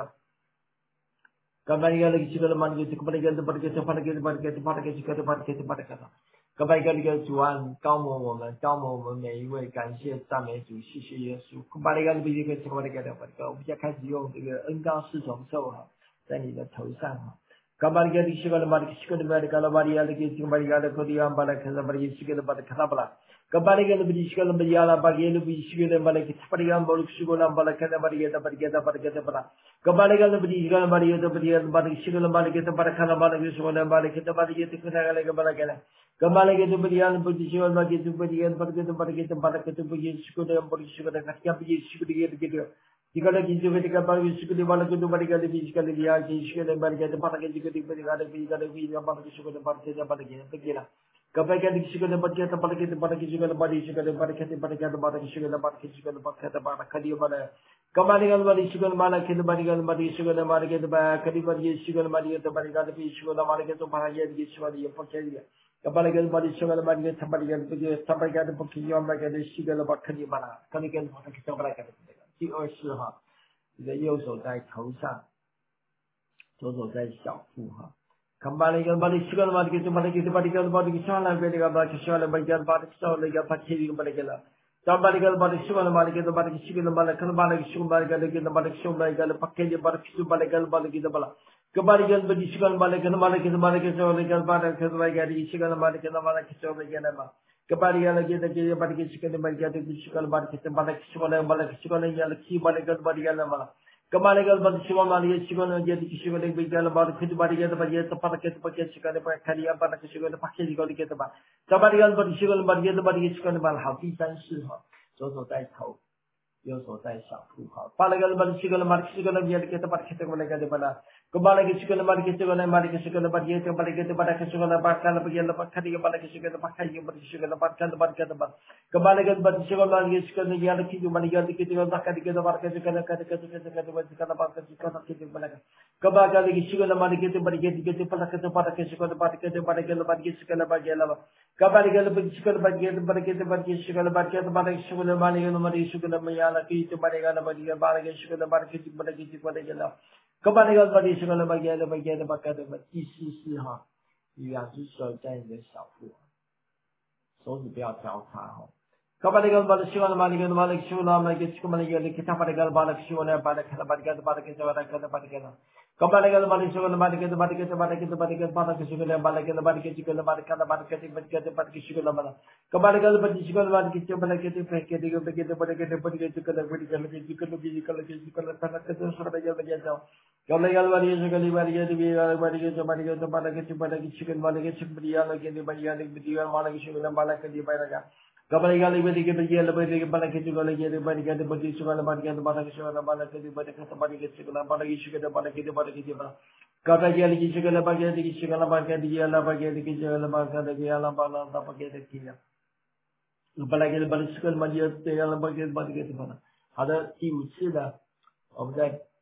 kembali lagi syukur bagi itu kembali kita bagi kita bagi kita bagi syukur bagi kita bagi kita kembali lagi Tuhan kamu 我们每一位感谢赞美主谢谢耶稣 kembali lagi kita kembali kita 我们现在开始用这个恩膏四重奏哈在你的头上哈Kembali ke syukur kembali kalau bari lagi kembali ada kodiam balik kembali syukur balik kenapa kembali ke lebih syukur lebih ala bagi lebih syukur balik kembali balik syukur balik kembali kita kembali ke lebih syukur balik syukur balik kita balik kembali syukur balik kita balik kita kembali ke lebih syukur bagi itu bagi kita bagi syukur bagi syukur Jika lagi juga ketika bagi syukur balik itu balik lebih sekali dia syukur balik kita balik juga lebih yang balik syukur balik kita balik begini kebaikan di syukur balik kita balik juga balik syukur balik kita balik syukur balik kita balik kali mana kembali balik syukur balik kita balik syukur balik kita kali balik syukur balik kita balik lebih syukur balik kita balik di syukur yang percaya kembali balik syukur balik kita balik sampai kita pergi yang balik syukur balik kali mana kali kita balik第二是哈，你的右手在头上，左手在小腹哈。Kembali syukur balik kita balik salah balik salah balik pakiri balik kita. Kembali syukur balik kita balik syukur balik kita balik pakiri balik kita balik Kebalikan berdisikan balikan balikan balikan balikan balikan balikan disikan balikan balikan balikan apa? Kebalikan lagi lagi balikan sikan balikan disikan balikan balikan balikan yang lagi balikan balikan apa? Kebalikan berdisikan balikan sikan jadi sikan balikan balikan balikan balikan tempat kita sikan balikan kali apa nak sikan pakai sikan kita apa? Kebalikan berdisikan balikan balikan sikan balikan 好，第三式哈，左手在头。右手在小腹哈，把那个把这个把这个把这个把这个把那个把那，个把那个这个把这个把这个这个把这个把这个把这个这个把看了把这个把看这个把那个这个把看一个把这个把看把这个把，个把那个把这个把这个这个那样的这个把那个这个把看这个把这个把这个这个这个这个把这个把这个这个把那个，个把那个这个把这个把这个这个把那个把这个这个把这个把这个把这个这个把这个Kabaligal Badigal Badia Badia Badia Sugar Badia Badia Sugar Badia Madia Sugar Mayala Kit Badia Badia Badia Sugar Badia Badia Badia Kabaligal Badia Sugar Badia Badia Badia 第四式哈，两只手在你的小腹，手指不要交叉哈。Kabaligal Badia Sugar Badia Badia Sugar Badia Sugar Badia Kita Badigal Badia Sugar Badia Badia Badia Badia Kabaligal Badia Sugar Badia Badia Badia Badia Badia Sugar Badia Badia Sugar Badia Sugar Badia Kabaligal Badia Sugar Badia Badia Badia Badia Kabaligal Badia Badia Badia Badia Sugar Badia Badia Sugar Badia Badia Sugar Badia Badia Sugar Badia Sugar Badia Kabaligal Sugar Badia Sugar Badia Diala Badia Sugar Badia Diala Bala Badia Kia Kabaligal Badia Sugar Badia Diala Badia Badia Bala 好的，第五次的，我们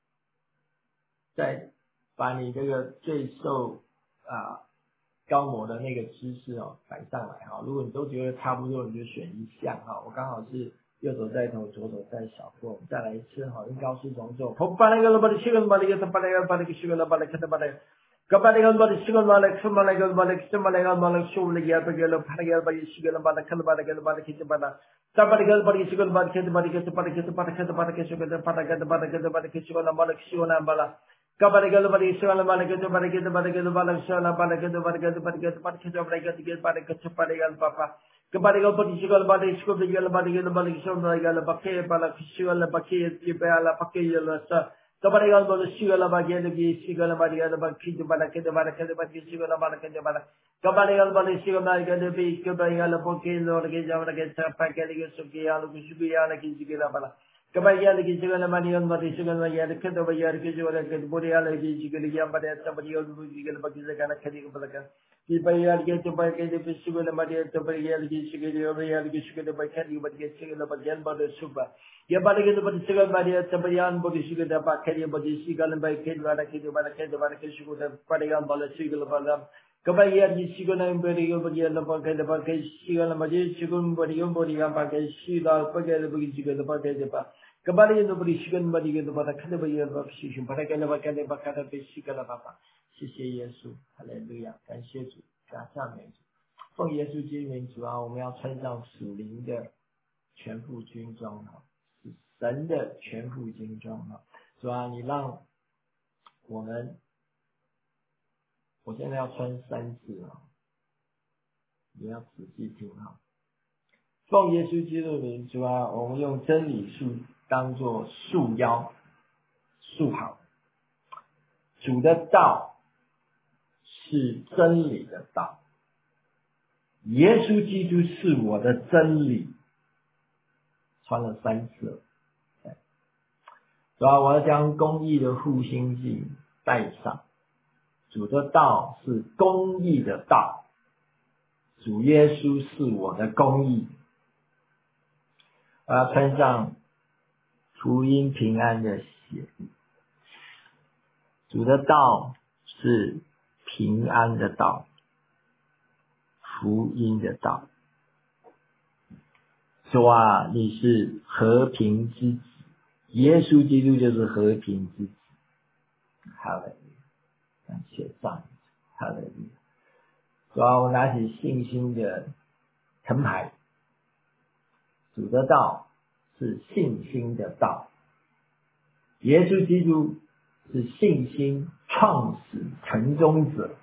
再把你这个最受高模的那个姿势摆上来哈。如果你都觉得差不多，你就选一项哈。我刚好是右手在头，左手在小腹。我们再来一次哈，因高是重做。Kabaligal Badia Sugar Badia Badia Sugar Badia Badia Kabaligal Badia Sugar Badia Badia Badia Badia Sugar Badia Badia Sugar Badia Badia Kabaligal Badia Sugar Badia Badia Badia Sugar Badia Sugar Badia Kabaligal Badia Sugar Badia Badia Badia Sugar Badia Papa Kabaligal Badia Sugar Badia Sugar Badia Sugar Badia Sugar Badia Kabaligal Badia Sugar Badia Sugar Badia Badia Badia Sugar Badia Kabaligal Badia Sugar Badia Sugar Badia Badia Kabaligal Sugar Badia Badia Sugar Badia Badia Sugar Badia Badia Ibayal get to buy the sugar and Madia to buy the sugar, sugar by candy, but get sugar by Jan Butter Super. Yabaligan about the sugar Madia, Tabayan, body sugar, the Bacadi, but the sugar and by Kid, Radaki, the sugar, the Padigan, Bala sugar, Balam. Kabaya, the sugar and Berry over the Baka, the Baka, sugar and Madia, sugar, body, Baka, sugar, Pagay, the sugar, the Baka. Kabali, nobody sugar, but you get the Baka, of Sushi, but I can never get the Baka, the sugar, Papa. 谢谢耶稣，哈利路亚，感谢主，感赞美主，奉耶稣基督名主啊，我们要穿上属灵的全副军装啊，是神的全副军装啊，主啊，你让我们，我现在要穿3次啊，你要仔细听啊，奉耶稣基督名主啊，我们用真理树当作束腰，束好，主的道。是真理的道，耶稣基督是我的真理，穿了3次，主啊，我要将公义的护心镜戴上，主的道是公义的道，主耶稣是我的公义，我要穿上福音平安的鞋，主的道是平安的道，福音的道。主啊，你是和平之子，耶稣基督就是和平之子。哈利路亚，感谢上帝，哈利路亚。主啊，我拿起信心的藤牌，主的道是信心的道，耶稣基督是信心创始成终者。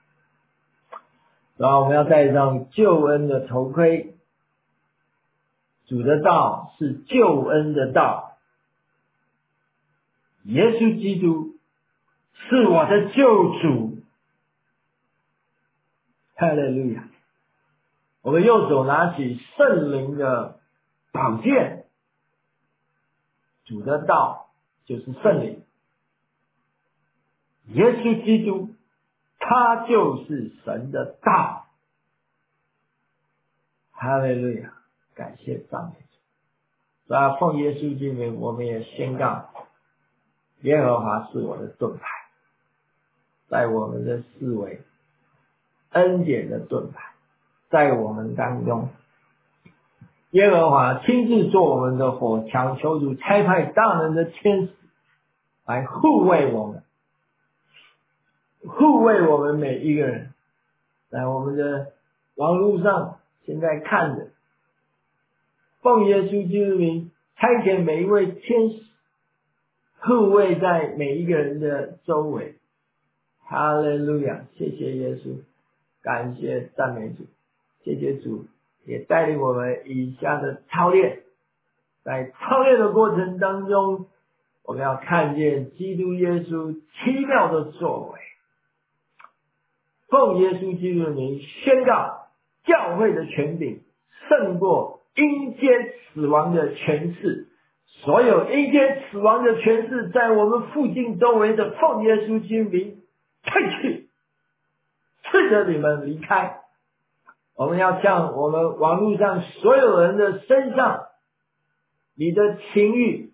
然后我们要戴上救恩的头盔，主的道是救恩的道，耶稣基督是我的救主。哈利路亚！我们右手拿起圣灵的宝剑，主的道就是圣灵，耶稣基督他就是神的道。哈利路亚！感谢赞美主。所以奉耶稣之名，我们也宣告，耶和华是我的盾牌，在我们的思维恩典的盾牌，在我们当中，耶和华亲自做我们的火墙，求主差派大能的天使来护卫我们，护卫我们每一个人。在我们的网络上现在看着，奉耶稣基督名差遣每一位天使护卫在每一个人的周围。哈利路亚！谢谢耶稣，感谢赞美主，谢谢主也带领我们以下的操练。在操练的过程当中，我们要看见基督耶稣奇妙的作为。奉耶稣基督的名宣告，教会的权柄胜过阴间死亡的权势，所有阴间死亡的权势在我们附近周围的奉耶稣基督名退去，斥责你们离开。我们要向我们网络上所有人的身上，你的情欲，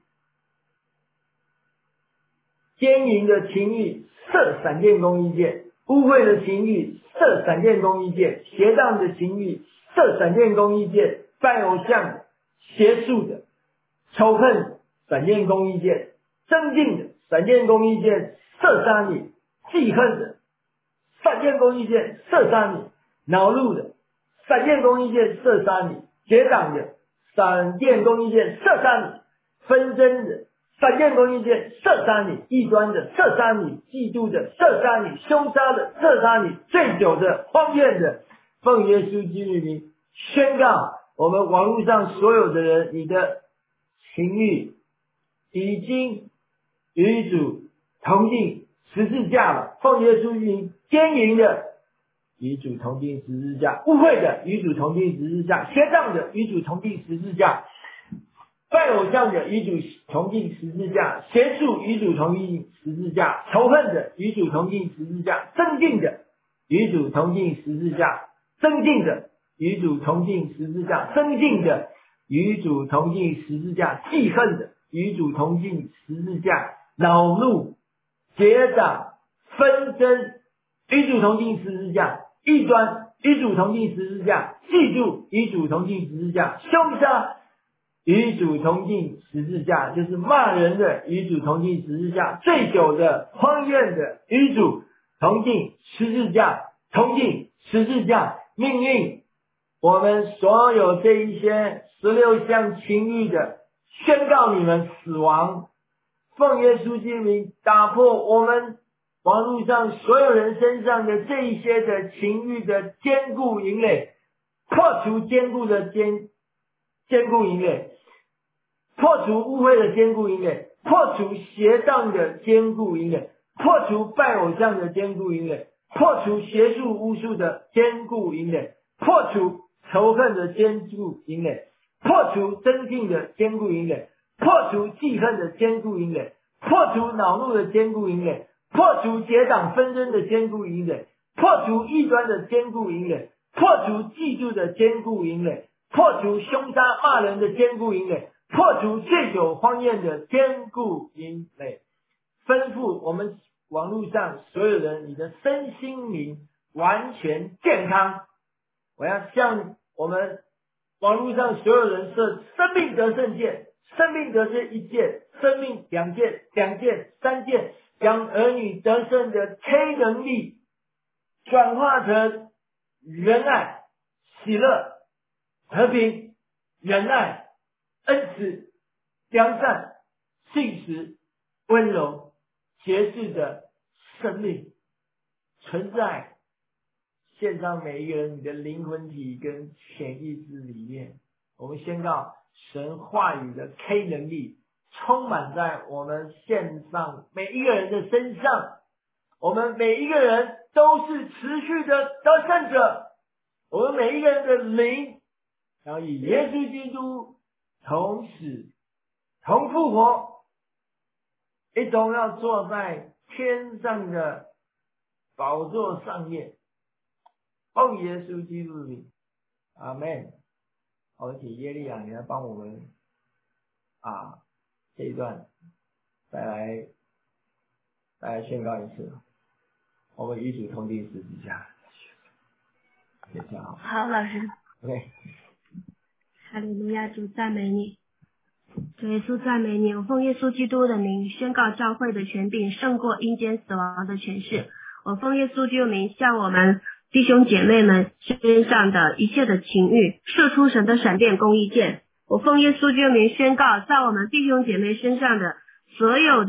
奸淫的情欲射闪电弓一箭，污秽的情欲射闪电弓一箭，邪荡的情欲射闪电弓一箭，拜偶像的、邪术的、仇恨的闪电弓一箭，增进的闪电弓一箭射杀你，记恨的闪电弓一箭射杀你，恼怒的闪电弓一箭射杀你，结党的闪电弓一箭射杀你，纷争的闪电弓一箭射杀你，异端的射杀你，嫉妒的射杀你，凶杀的射杀你，醉酒的、荒宴的，奉耶稣基督的名宣告，我们网络上所有的人，你的情欲已经与主同进十字架了。奉耶稣名，奸淫的与主同进十字架，污秽的与主同进十字架，邪荡的与主同进十字架，拜偶像的与主同进十字架，邪术与主同进十字架，仇恨的与主同进十字架，增进的与主同进十字架，增进的与主同进十字架，增进的与主同进十字架，记恨的与主同进十字架，恼怒、结党、纷争与主同进十字架，异端与主同进十字架，嫉妒与主同进十字架，凶杀与主同进十字架，就是骂人的与主同进十字架，醉酒的、荒宴的与主同进十字架，同进十字架。命运我们所有这一些16项情欲的，宣告你们死亡。奉耶稣基督名打破我们网络上所有人身上的这一些的情欲的坚固营垒，破除坚固的坚固营垒，破除污秽的坚固营垒，破除邪荡的坚固营垒，破除拜偶像的坚固营垒，破除邪术巫术的坚固营垒，破除仇恨的坚固营垒，破除增进的坚固营垒，破除记恨的坚固营垒，破除恼怒的坚固营垒，破除结党纷争的坚固营垒，破除异端的坚固营垒，破除嫉妒的坚固营垒，破除凶杀骂人的坚固营垒，破除醉酒荒宴的坚固营垒。吩咐我们网络上所有人，你的身心灵完全健康。我要向我们网络上所有人设生命得胜剑，生命得胜一剑，生命2剑、2剑、3剑，将儿女得胜的 K 能力转化成仁爱、喜乐、和平、忍耐、恩慈、良善、信实、温柔、节制的生命存在线上每一个人你的灵魂体跟潜意识里面。我们宣告神话语的 K 能力充满在我们线上每一个人的身上，我们每一个人都是持续的得胜者，我们每一个人的灵要与耶稣基督同死同复活，一同要坐在天上的宝座上面，奉耶稣基督的名，阿们。我请耶利亚你来帮我们这一段再来宣告一次，我们与主同定十字架。谢谢啊。 好，老师。 OK。 哈利路亚，主赞美你，主耶稣赞美你。我奉耶稣基督的名宣告教会的权柄胜过阴间死亡的权势。我奉耶稣基督名向我们弟兄姐妹们身上的一切的情欲射出神的闪电公义剑。我奉耶稣基督名宣告，在我们弟兄姐妹身上的所有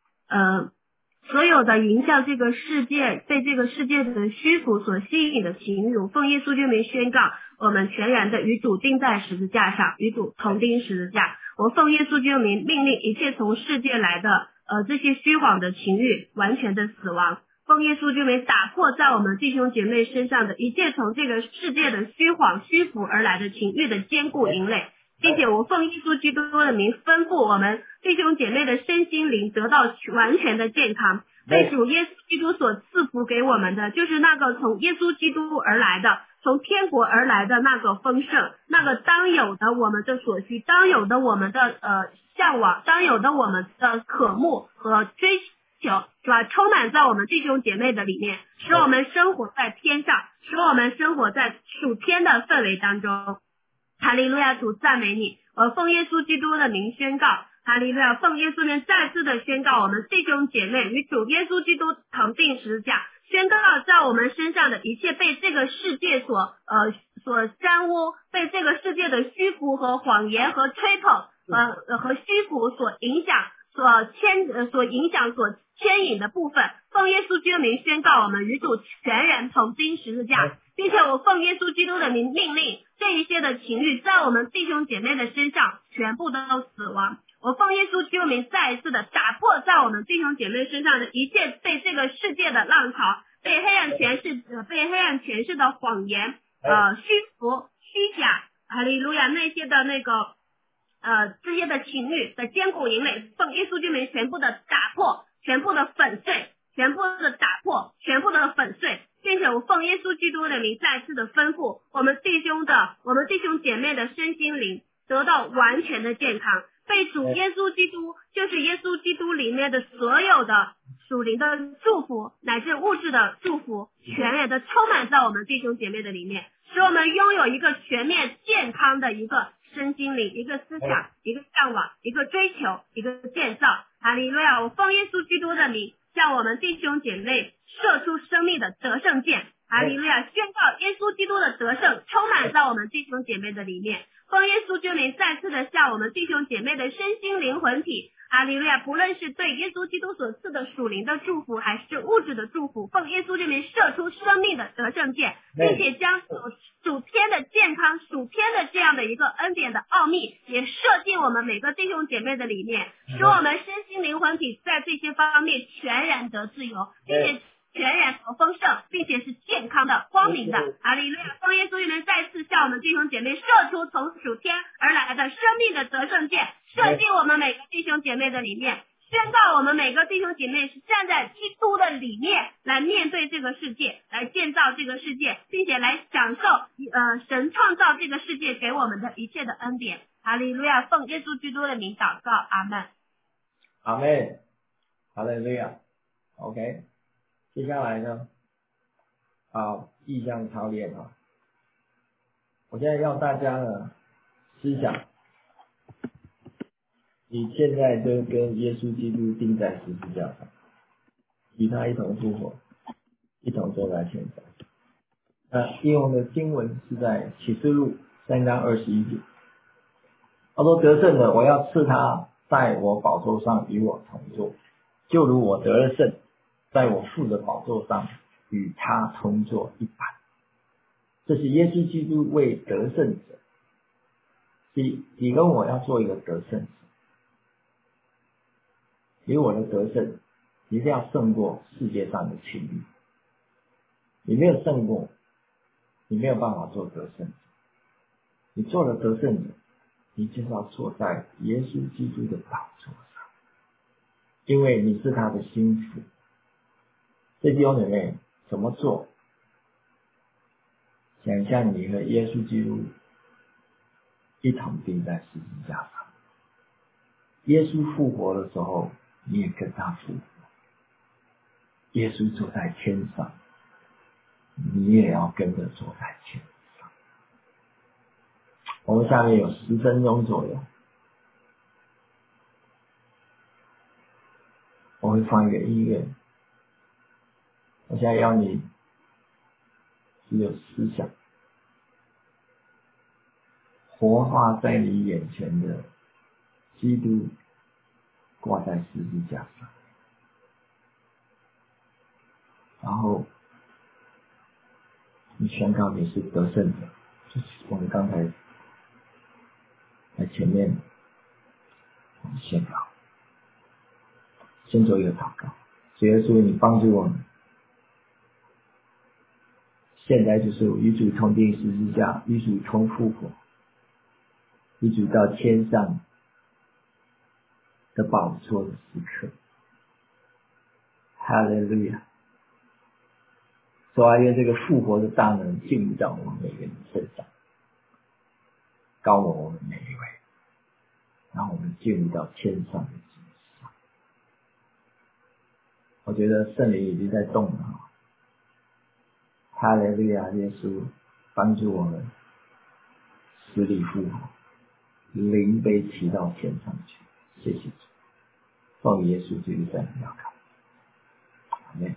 的迎向这个世界，被这个世界的虚浮所吸引的情欲，我奉耶稣基督名宣告，我们全然的与主钉在十字架上，与主同钉十字架。我奉耶稣基督名命令一切从世界来的这些虚晃的情欲完全的死亡。奉耶稣基督名打破在我们弟兄姐妹身上的一切从这个世界的虚晃虚浮而来的情欲的坚固营垒，并且我奉耶稣基督的名吩咐我们弟兄姐妹的身心灵得到完全的健康，被主耶稣基督所赐福给我们的，就是那个从耶稣基督而来的，从天国而来的那个丰盛，那个当有的我们的所需，当有的我们的向往，当有的我们的渴慕和追求，是吧？充满在我们弟兄姐妹的里面，使我们生活在天上，使我们生活在属天的氛围当中。哈利路亚，主赞美你。我奉耶稣基督的名宣告，哈利路亚，奉耶稣名再次的宣告，我们弟兄姐妹与主耶稣基督同定十字架，宣告在我们身上的一切被这个世界所沾污，被这个世界的虚浮和谎言和吹捧和虚浮所影响所牵引的部分，奉耶稣基督的名宣告，我们与主全然同钉十字架，并且我奉耶稣基督的名命令这一些的情欲在我们弟兄姐妹的身上全部都死亡。我奉耶稣基督名再一次的打破在我们弟兄姐妹身上的一切被这个世界的浪潮，被黑暗权势的谎言虚浮虚假，哈利路亚，那些的这些的情欲的坚固营垒，奉耶稣基督名全部的打破，全部的粉碎，全部的打破，全部的粉碎，并且我奉耶稣基督的名再次的吩咐我们弟兄姐妹的身心灵得到完全的健康，被主耶稣基督，就是耶稣基督里面的所有的属灵的祝福乃至物质的祝福全然的充满在我们弟兄姐妹的里面，使我们拥有一个全面健康的一个身心灵，一个思想，一个向往，一个追求，一个建造。哈利路亚，我奉耶稣基督的名向我们弟兄姐妹射出生命的得胜箭。哈利路亚，宣告耶稣基督的得胜充满在我们弟兄姐妹的里面，奉耶稣基督名再次的向我们弟兄姐妹的身心灵魂体，哈利路亚，不论是对耶稣基督所赐的属灵的祝福还是物质的祝福，奉耶稣这名射出生命的得胜箭，并且将属天的健康，属天的这样的一个恩典的奥秘也射进我们每个弟兄姐妹的里面，使我们身心灵魂体在这些方面全然得自由，并且全然和丰盛，并且是健康的光明的。哈利路亚，奉耶稣名再次向我们弟兄姐妹射出从属天而来的生命的得胜箭，射进我们每个弟兄姐妹的里面，宣告我们每个弟兄姐妹是站在基督的里面来面对这个世界，来建造这个世界，并且来享受神创造这个世界给我们的一切的恩典。哈利路亚，奉耶稣基督的名祷告，阿们。 阿们，哈利路亚。 OK， 接下来呢意象操练我现在要大家呢思想，你现在就跟耶稣基督钉在十字架上，与他一同复活，一同坐在天上。应用的经文是在启示录3章21节，他说得胜的，我要赐他在我宝座上与我同坐，就如我得了胜， 在我父的宝座上与他同坐一般。这是耶稣基督为得胜者，你跟我要做一个得胜者，因为我的得胜一定要胜过世界上的情欲，你没有胜过，你没有办法做得胜者。你做了得胜者，你就是要坐在耶稣基督的宝座上，因为你是他的心腹。这弟兄姐妹怎么做？想象你和耶稣基督一同钉在十字架上，耶稣复活的时候，你也跟他复活。耶稣坐在天上，你也要跟着坐在天上。我们下面有10分钟左右，我会放一个音乐。我现在要你只有思想，活化在你眼前的基督挂在十字架上，然后你宣告你是得胜者，就是我们刚才在前面我们宣告。先做一个祷告。主耶稣，你帮助我们，现在就是与主同钉十字架，与主同复活，与主到天上的宝座的时刻。哈利路亚！主啊，愿这个复活的大能进入到我们每个人身上，高我们每一位，让我们进入到天上的境上。我觉得圣灵已经在动了。哈利路亚！耶稣帮助我们死里复活，灵被提到天上去。谢谢主，奉耶稣基督的名祷告，阿们。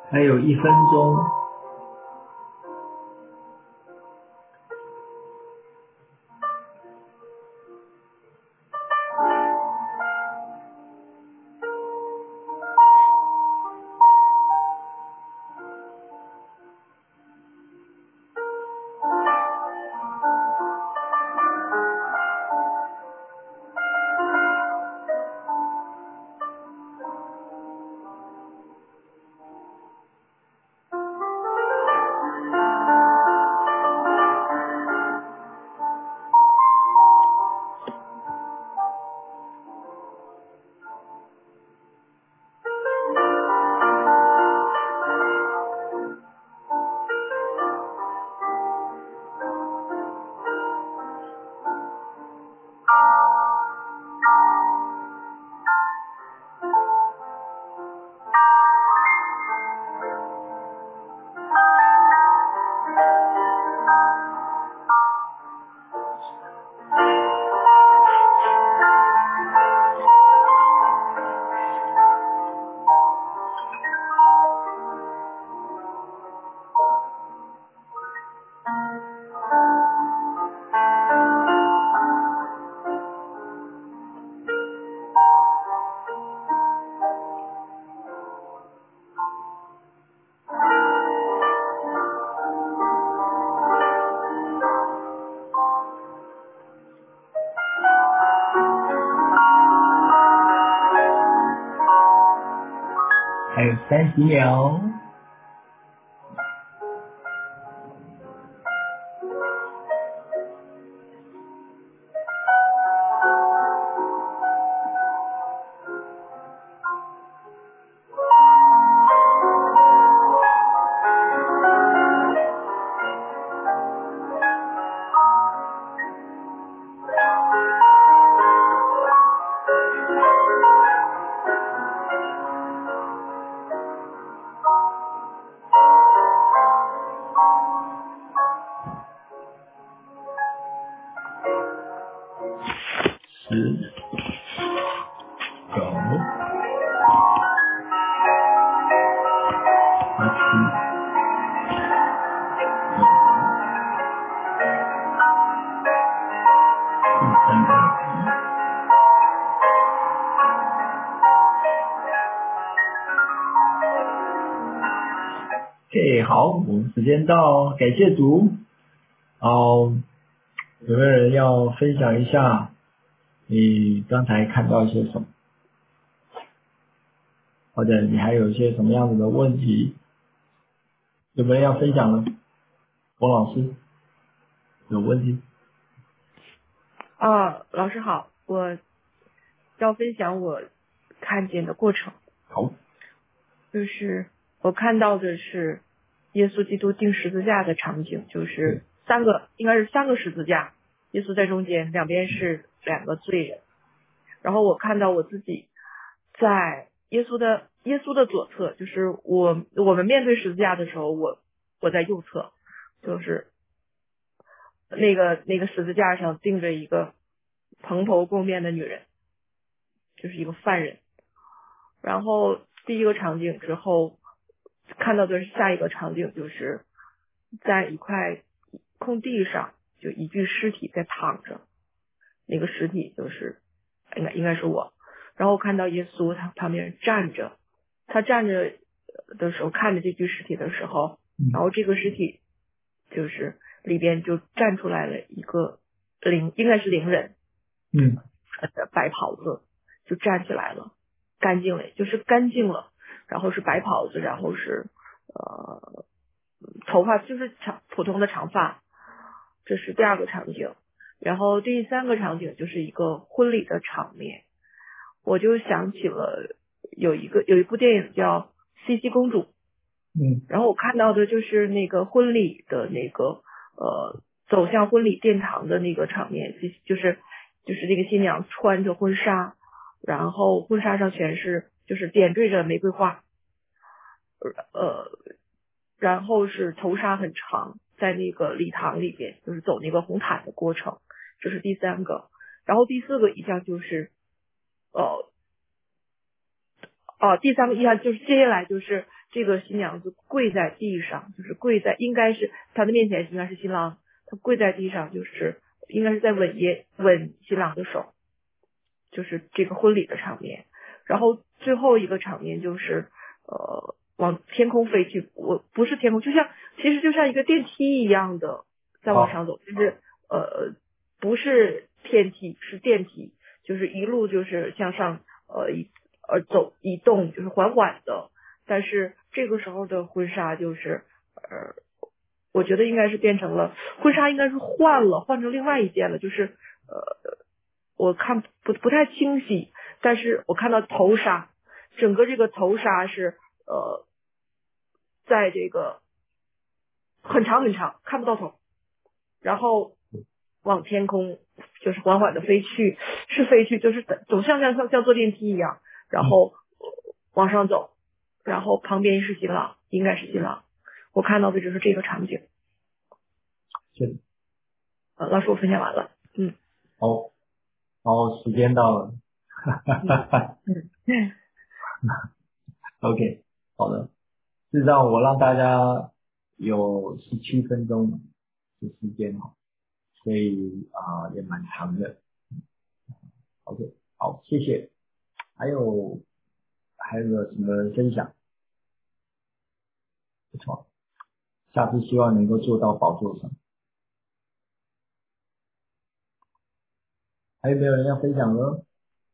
还有1分钟。还有30秒。10、9、8、OK， 好，我们时间到，感谢主。有没有人要分享一下你刚才看到一些什么，或者你还有一些什么样子的问题？有没有人要分享呢？龚老师有问题？ 老师好，我要分享我看见的过程。 好， 就是我看到的是耶稣基督钉十字架的场景，就是应该是三个十字架，耶稣在中间，两边是2个罪人。然后我看到我自己在耶稣的左侧，就是我们面对十字架的时候，我在右侧，就是那个十字架上钉着一个蓬头垢面的女人，就是一个犯人。然后第一个场景之后看到的是下一个场景，就是在一块空地上，就一具尸体在躺着，那个尸体就是应该是我。然后看到耶稣他旁边站着，他站着的时候看着这具尸体的时候，然后这个尸体就是里边就站出来了一个应该是灵人，穿着白袍子就站起来了，干净了，然后是白袍子，然后是头发就是普通的长发。这是第2个场景。然后第3个场景就是一个婚礼的场面，我就想起了有一部电影叫《茜茜公主》，然后我看到的就是那个婚礼的那个走向婚礼殿堂的那个场面，就是那个新娘穿着婚纱，然后婚纱上全是就是点缀着玫瑰花，然后是头纱很长，在那个礼堂里边就是走那个红毯的过程，这是第3个。然后第4个意象就是第3个意象就是接下来就是这个新娘子跪在地上，就是跪在应该是她的面前应该是新郎，她跪在地上就是应该是在吻新郎的手，就是这个婚礼的场面。然后最后一个场面就是往天空飞去，我不是天空，其实就像一个电梯一样的在往上走，就是不是天梯是电梯，就是一路就是向上移动，就是缓缓的。但是这个时候的婚纱就是我觉得应该是变成了婚纱应该是换成另外一件了，就是我看不太清晰，但是我看到头纱，整个这个头纱是在这个很长很长，看不到头，然后往天空就是缓缓的飞去，是飞去，就是总像坐电梯一样，然后往上走，然后旁边是新郎，应该是新郎，我看到的就是这个场景。 是。 老师我分享完了。 好，时间到了。OK， 好的。事实上我让大家有17分钟的时间，所以也蛮长的。OK， 好，谢谢。还有没有什么分享？不错，下次希望能够坐到宝座上。还有没有人要分享呢？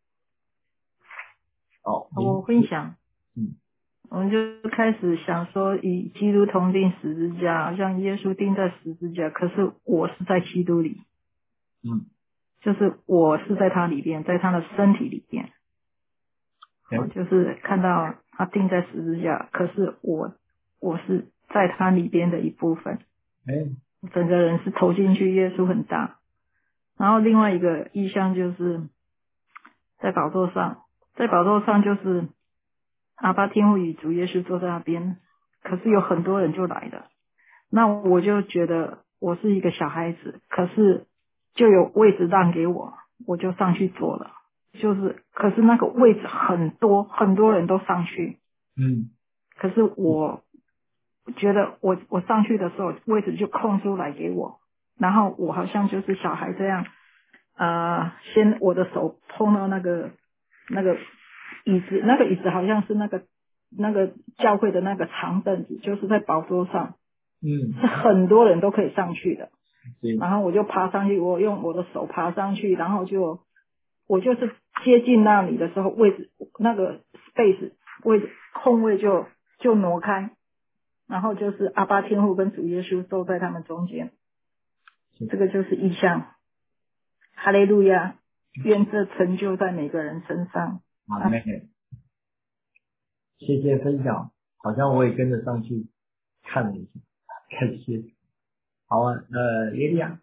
我分享。我们就开始想说，与基督同定十字架，让耶稣钉在十字架，可是我是在基督里，就是我是在他里边，在他的身体里边，就是看到他钉在十字架，可是我是在他里边的一部分，整个人是投进去，耶稣很大。然后另外一个意象就是在宝座上就是阿爸天父与主耶稣坐在那边，可是有很多人就来了，那我就觉得我是一个小孩子，可是就有位置让给我，我就上去坐了，可是那个位置很多人都上去，可是我觉得我上去的时候位置就空出来给我，然后我好像就是小孩这样，先我的手碰到那个椅子，那个椅子好像是那个教会的那个长凳子，就是在宝座上，是很多人都可以上去的。然后我就爬上去，我用我的手爬上去，然后我就是接近那里的时候，位置那个 space 空位就挪开，然后就是阿爸天父跟主耶稣坐在他们中间，这个就是意象。哈利路亚，愿这成就在每个人身上。 阿们。谢谢分享，好像我也跟着上去看了一下，感谢。好啊，耶利亚。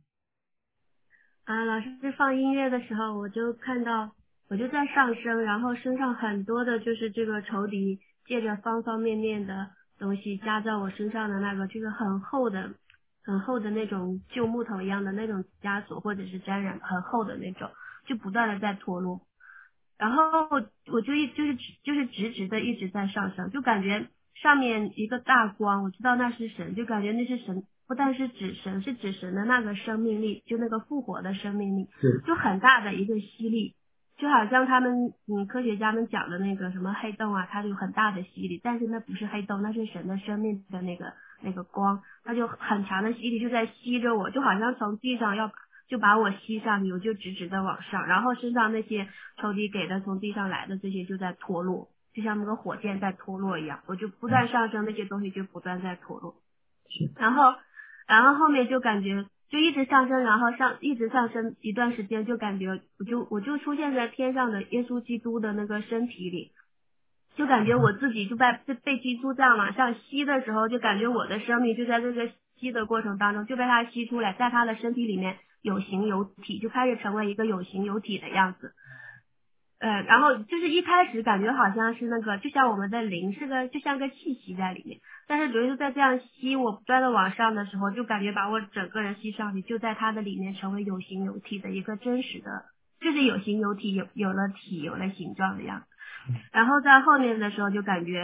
老师放音乐的时候，我就看到，我就在上升，然后身上很多的就是这个仇敌借着方方面面的东西加在我身上的那个就是很厚的那种旧木头一样的那种枷锁或者是沾染很厚的那种，就不断的在脱落。然后我就是直直的一直在上升，就感觉上面一个大光，我知道那是神，就感觉那是神，不但是指神，是指神的那个生命力，就那个复活的生命力，就很大的一个吸力，就好像他们科学家们讲的那个什么黑洞啊，它就很大的吸力，但是那不是黑洞，那是神的生命的那个光，它就很强的吸力就在吸着我，就好像从地上就把我吸上去，我就直直的往上，然后身上那些仇敌给的从地上来的这些就在脱落，就像那个火箭在脱落一样，我就不断上升，那些东西就不断在脱落，然后后面就感觉就一直上升，然后一直上升一段时间，就感觉我就出现在天上的耶稣基督的那个身体里，就感觉我自己就被基督这样往上吸的时候，就感觉我的生命就在这个吸的过程当中就被他吸出来，在他的身体里面有形有体，就开始成为一个有形有体的样子。然后就是一开始感觉好像是那个就像我们的灵就像个气息在里面，但是主要是在这样吸我不断的往上的时候，就感觉把我整个人吸上去，就在它的里面成为有形有体的一个真实的，就是有形有体，有了体有了形状的样子。然后在后面的时候就感觉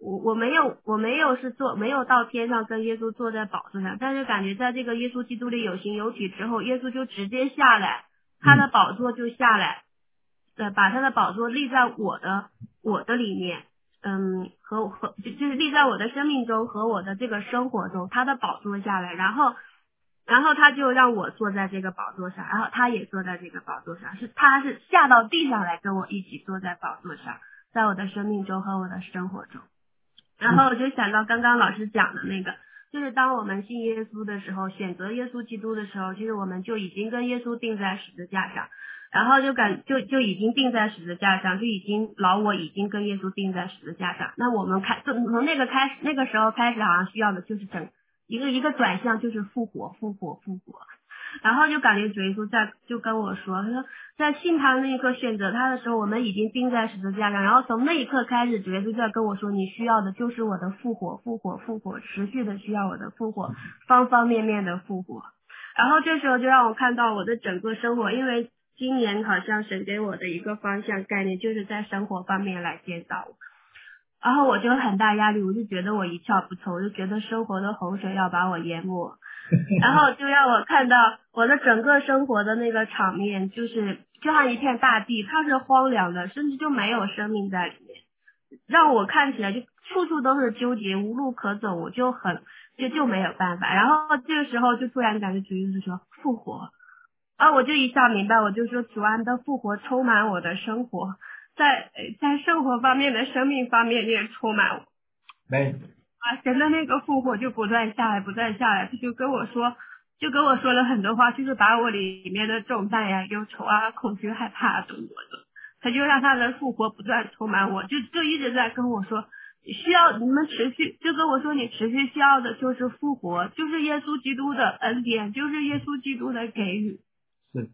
我没有没有到天上跟耶稣坐在宝座上，但是感觉在这个耶稣基督里有形有体之后，耶稣就直接下来，他的宝座就下来，把他的宝座立在我的里面，就是立在我的生命中和我的这个生活中，他的宝座下来，然后他就让我坐在这个宝座上，然后他也坐在这个宝座上，他是下到地上来跟我一起坐在宝座上，在我的生命中和我的生活中。然后我就想到刚刚老师讲的那个，就是当我们信耶稣的时候，选择耶稣基督的时候，其实我们就已经跟耶稣钉在十字架上，然后就已经钉在十字架上，就已经老我已经跟耶稣钉在十字架上。那我们从那个时候开始，好像需要的就是一个转向，就是复活。然后就感觉主耶稣就跟我说，他说在信他那一刻选择他的时候，我们已经钉在十字架上，然后从那一刻开始，主耶稣就在跟我说，你需要的就是我的复活，持续的需要我的复活，方方面面的复活。然后这时候就让我看到我的整个生活，因为今年好像神给我的一个方向概念，就是在生活方面来建造我。然后我就很大压力，我就觉得我一窍不通，我就觉得生活的洪水要把我淹没。然后就让我看到我的整个生活的那个场面，就像一片大地，它是荒凉的，甚至就没有生命在里面，让我看起来就处处都是纠结，无路可走，我就没有办法。然后这个时候就突然感觉主耶稣说复活，我就一下明白，我就说主啊，你的复活充满我的生活，在生活方面的生命方面也充满我。神的那个复活就不断下来，他就跟我说了很多话，就是把我里面的重担呀、忧愁啊、恐惧、害怕都挪走，他就让他的复活不断充满我，就一直在跟我说，需要你们持续，就跟我说你持续需要的就是复活，就是耶稣基督的恩典，就是耶稣基督的给予。 是，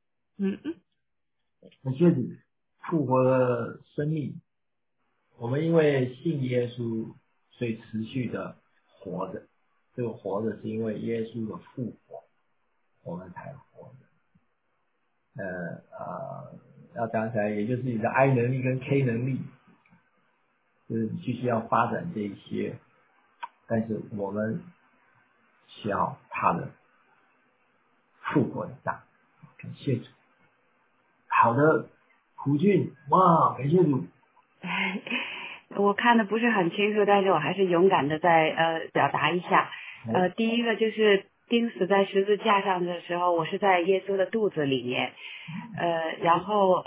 那确实复活的生命，我们因为信耶稣，所以持续的活着。这个活着是因为耶稣的复活，我们才活着。要讲起来，也就是你的 I 能力跟 K 能力，就是你继续要发展这一些，但是我们需要他的复活的大，感谢主。好的，胡俊，哇，感谢主。 我看的不是很清楚，但是我还是勇敢的在表达一下。第一个就是钉死在十字架上的时候，我是在耶稣的肚子里面，然后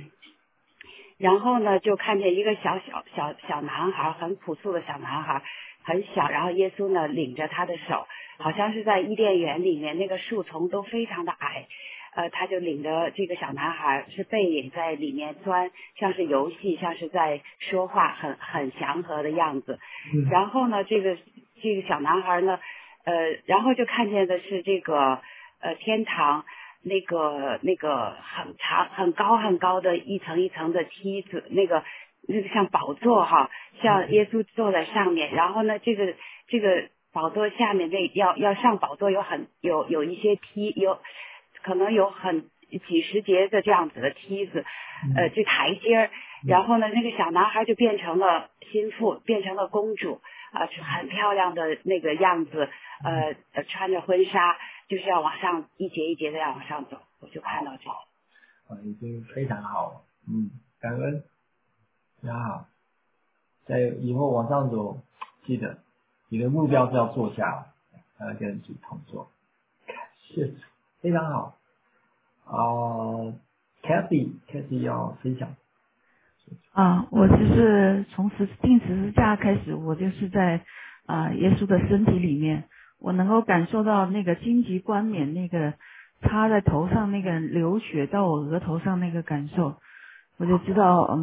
呢就看见一个小男孩，很朴素的小男孩，很小，然后耶稣呢领着他的手，好像是在伊甸园里面，那个树丛都非常的矮。他就领着这个小男孩，是背影在里面钻，像是游戏，像是在说话，很祥和的样子。然后呢，这个小男孩呢，然后就看见的是这个天堂那个很长很高的一层一层的梯子，那个像宝座哈，像耶稣坐在上面。然后呢，这个宝座下面要上宝座有一些梯，可能有几十节的这样子的梯子，这台阶。然后呢，那个小男孩就变成了心腹，变成了公主，很漂亮的那个样子，穿着婚纱，就是要往上一节一节的要往上走。我就看到这个， 已经非常好了，感恩，非常好。在以后往上走，记得你的目标是要坐下来，要跟主同坐，是非常好。Kathy 要分享。 我就是从钉十字架开始，我就是在耶稣的身体里面，我能够感受到那个荆棘冠冕，那个插在头上那个流血到我额头上那个感受，我就知道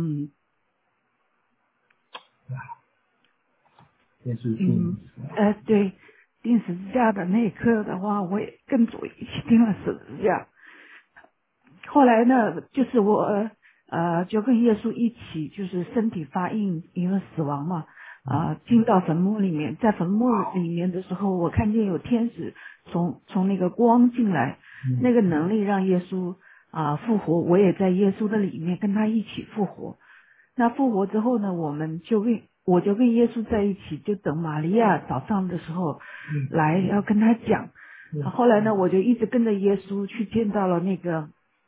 对，钉十字架的那一刻的话，我也跟主一起钉了十字架。后来呢，就是我就跟耶稣一起，就是身体发硬，因为死亡嘛，进到坟墓里面。在坟墓里面的时候，我看见有天使从那个光进来，那个能力让耶稣复活，我也在耶稣的里面跟他一起复活。那复活之后呢，我们就我就跟耶稣在一起，就等玛利亚早上的时候来要跟他讲。后来呢，我就一直跟着耶稣去见到了那个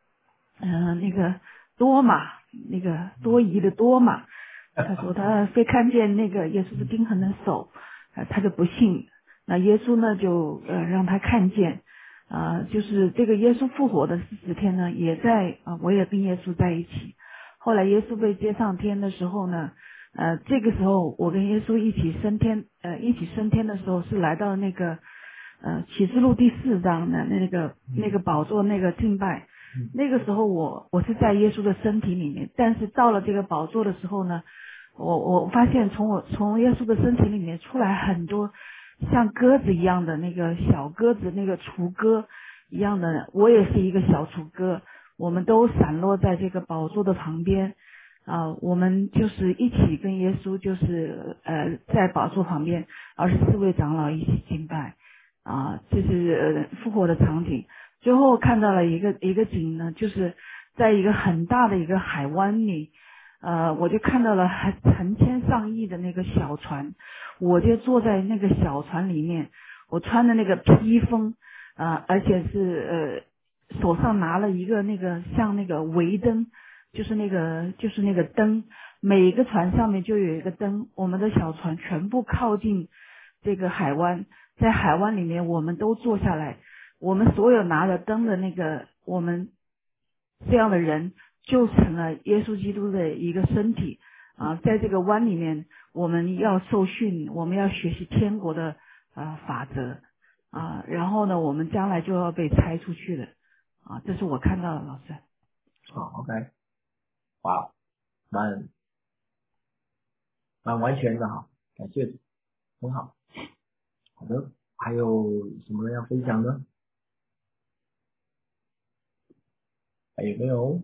多马，那个多疑的多马。他说他非看见那个耶稣的钉痕的手，他就不信。那耶稣呢就让他看见，就是这个耶稣复活的40天呢，也在我也跟耶稣在一起。后来耶稣被接上天的时候呢，这个时候我跟耶稣一起升天的时候是来到那个启示录第4章的那个宝座那个敬拜。那个时候我是在耶稣的身体里面，但是到了这个宝座的时候呢，我发现从耶稣的身体里面出来很多像鸽子一样的那个小鸽子，那个雏鸽一样的，我也是一个小雏鸽，我们都散落在这个宝座的旁边我们就是一起跟耶稣就是在宝座旁边24位长老一起敬拜这是复活的场景。最后看到了一个景呢，就是在一个很大的一个海湾里我就看到了成千上亿的那个小船，我就坐在那个小船里面，我穿的那个披风而且是手上拿了一个那个像那个围灯，就是那个灯，每个船上面就有一个灯，我们的小船全部靠近这个海湾，在海湾里面我们都坐下来，我们所有拿着灯的那个我们这样的人就成了耶稣基督的一个身体在这个湾里面我们要受训，我们要学习天国的法则然后呢我们将来就要被拆出去的这是我看到的。老师 OK， 哇，蛮完全的感谢，很好。好的，还有什么要分享的？还有没有？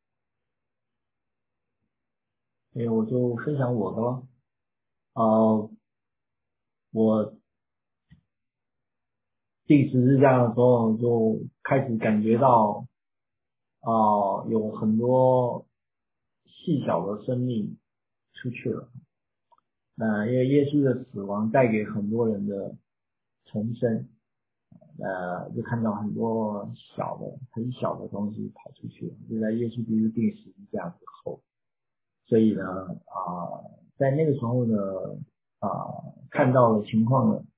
没有我就分享我的了。我第10字架的时候就开始感觉到有很多细小的生命出去了。因为耶稣的死亡带给很多人的重生，就看到很多很小的东西跑出去了，就在耶稣基督钉十字架之后。所以呢在那个时候呢看到的情况呢，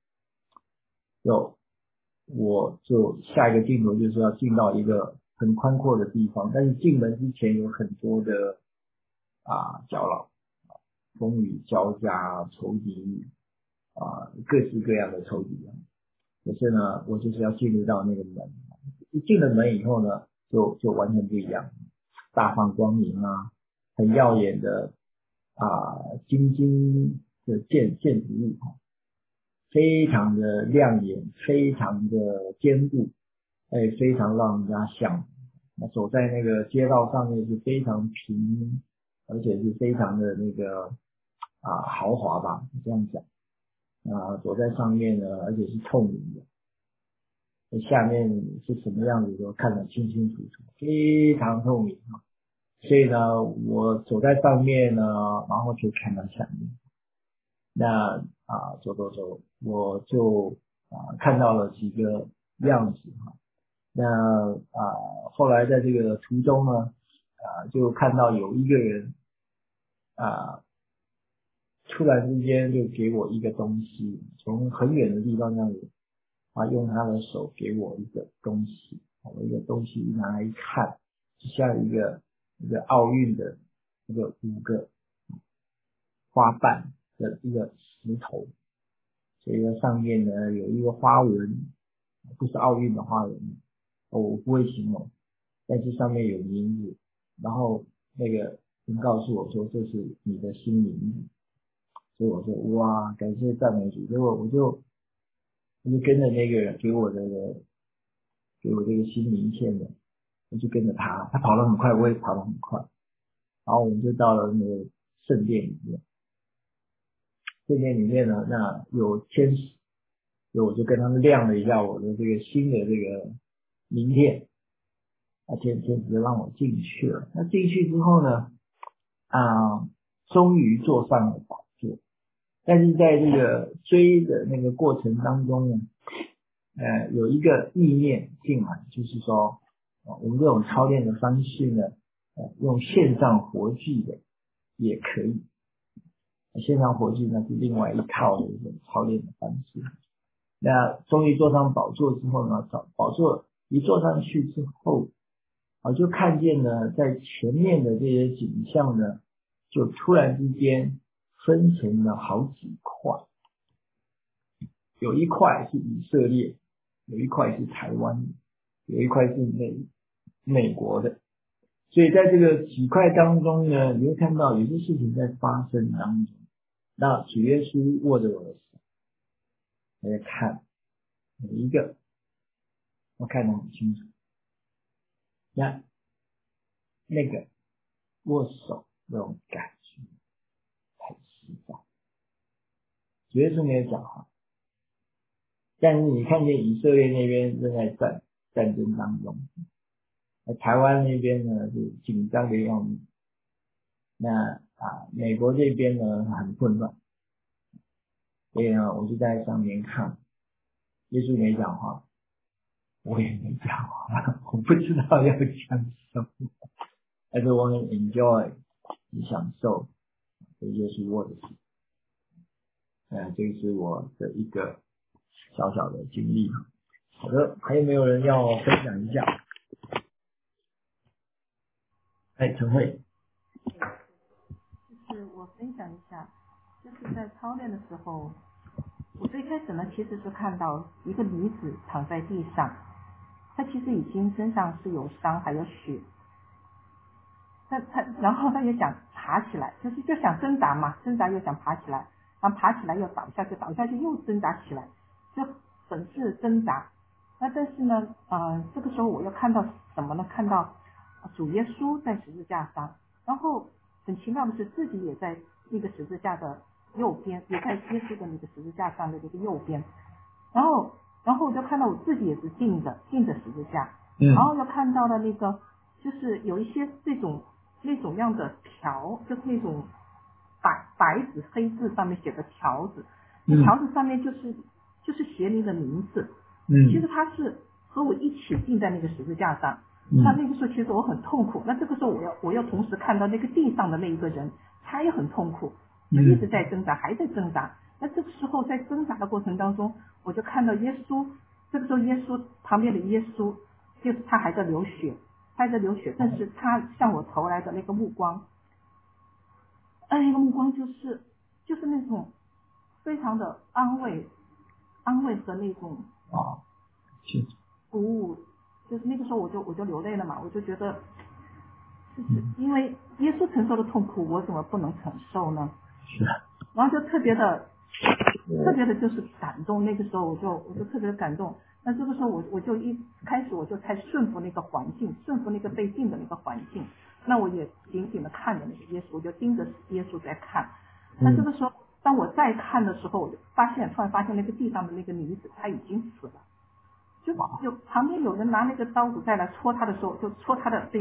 我就下一个镜头就是要进到一个很宽阔的地方，但是进门之前有很多的搅扰，风雨交加，仇敌各式各样的仇敌可是呢我就是要进入到那个门，一进了门以后呢就完全不一样，大放光明很耀眼的金晶的建筑物非常的亮眼，非常的坚固，非常让人家向往。走在那个街道上面是非常平，而且是非常的那个豪华吧，这样讲走在上面呢，而且是透明的，下面是什么样子都看得清清楚楚，非常透明所以呢我走在上面呢，然后就看到下面，那走，我就看到了几个样子那后来在这个途中呢就看到有一个人突然之间就给我一个东西，从很远的地方这样子用他的手给我一个东西，我一个东西拿来一看，就像一个奥运的一个5个花瓣的一个石头，所以在上面呢有一个花纹，不是奥运的花纹我不会形容，但是上面有名字，然后那个人告诉我说这是你的新名字，所以我说哇，感谢赞美主，结果我就跟着那个人给我这个新名片的，我就跟着他跑得很快，我也跑得很快，然后我们就到了那个圣殿里面。圣殿里面呢，那有天使，所以我就跟他们亮了一下我的这个新的这个名片，天使就让我进去了。那进去之后呢，终于坐上了宝座， 但是在这个追的那个过程当中呢，有一个意念进来，就是说，我们这种操练的方式呢，用线上活祭的也可以。线上活祭呢是另外一套的一种操练的方式。那终于坐上宝座之后呢，宝座一坐上去之后，就看见呢，在前面的这些景象呢，就突然之间分成了好几块，有一块是以色列，有一块是台湾，有一块是美国的。所以在这个几块当中呢，你会看到有些事情在发生当中。那主耶稣握着我的手，我在看每一个，我看得很清楚。那个握手那种感觉很实在。主耶稣没有讲话，但是你看见以色列那边正在战争当中，台湾那边呢是紧张的要命，那美国这边呢很混乱，所以呢我就在上面看，耶稣没讲话，我也没讲话，我不知道要讲什么，但是我很 enjoy 享受跟耶稣握的手。这个是我的一个小小的经历。好的，还有没有人要分享一下？陈慧。 就是我分享一下，就是在操练的时候，我最开始呢其实是看到一个女子躺在地上，她其实已经身上是有伤还有血，然后她也想爬起来，就想挣扎嘛，挣扎又想爬起来，然后爬起来又倒下去，倒下去又挣扎起来，就很是挣扎。那但是呢这个时候我又看到什么呢？看到主耶稣在十字架上，然后很奇妙的是自己也在那个十字架的右边，也在耶稣的那个十字架上的这个右边，然后我就看到我自己也是定着十字架，然后又看到了那个就是有一些那种样的条，就是那种白纸黑字上面写的条子，条子上面就是写你的名字，其实他是和我一起定在那个十字架上。那个时候其实我很痛苦，那这个时候我要同时看到那个地上的那一个人，他也很痛苦，就一直在挣扎，还在挣扎。那这个时候在挣扎的过程当中，我就看到耶稣，这个时候耶稣旁边的耶稣，就是他还在流血，但是他向我投来的那个目光，那个目光就是那种非常的安慰和那种鼓舞。就是那个时候我就流泪了嘛，我就觉得就是因为耶稣承受的痛苦，我怎么不能承受呢？是。然后就特别的就是感动，那个时候我就特别的感动。那这个时候我就一开始我就才顺服那个环境，顺服那个被定的那个环境。那我也紧紧的看着那个耶稣，我就盯着耶稣在看。那这个时候当我再看的时候，我就突然发现那个地上的那个女子她已经死了。就旁边有人拿那个刀子再来戳他的时候，就戳他的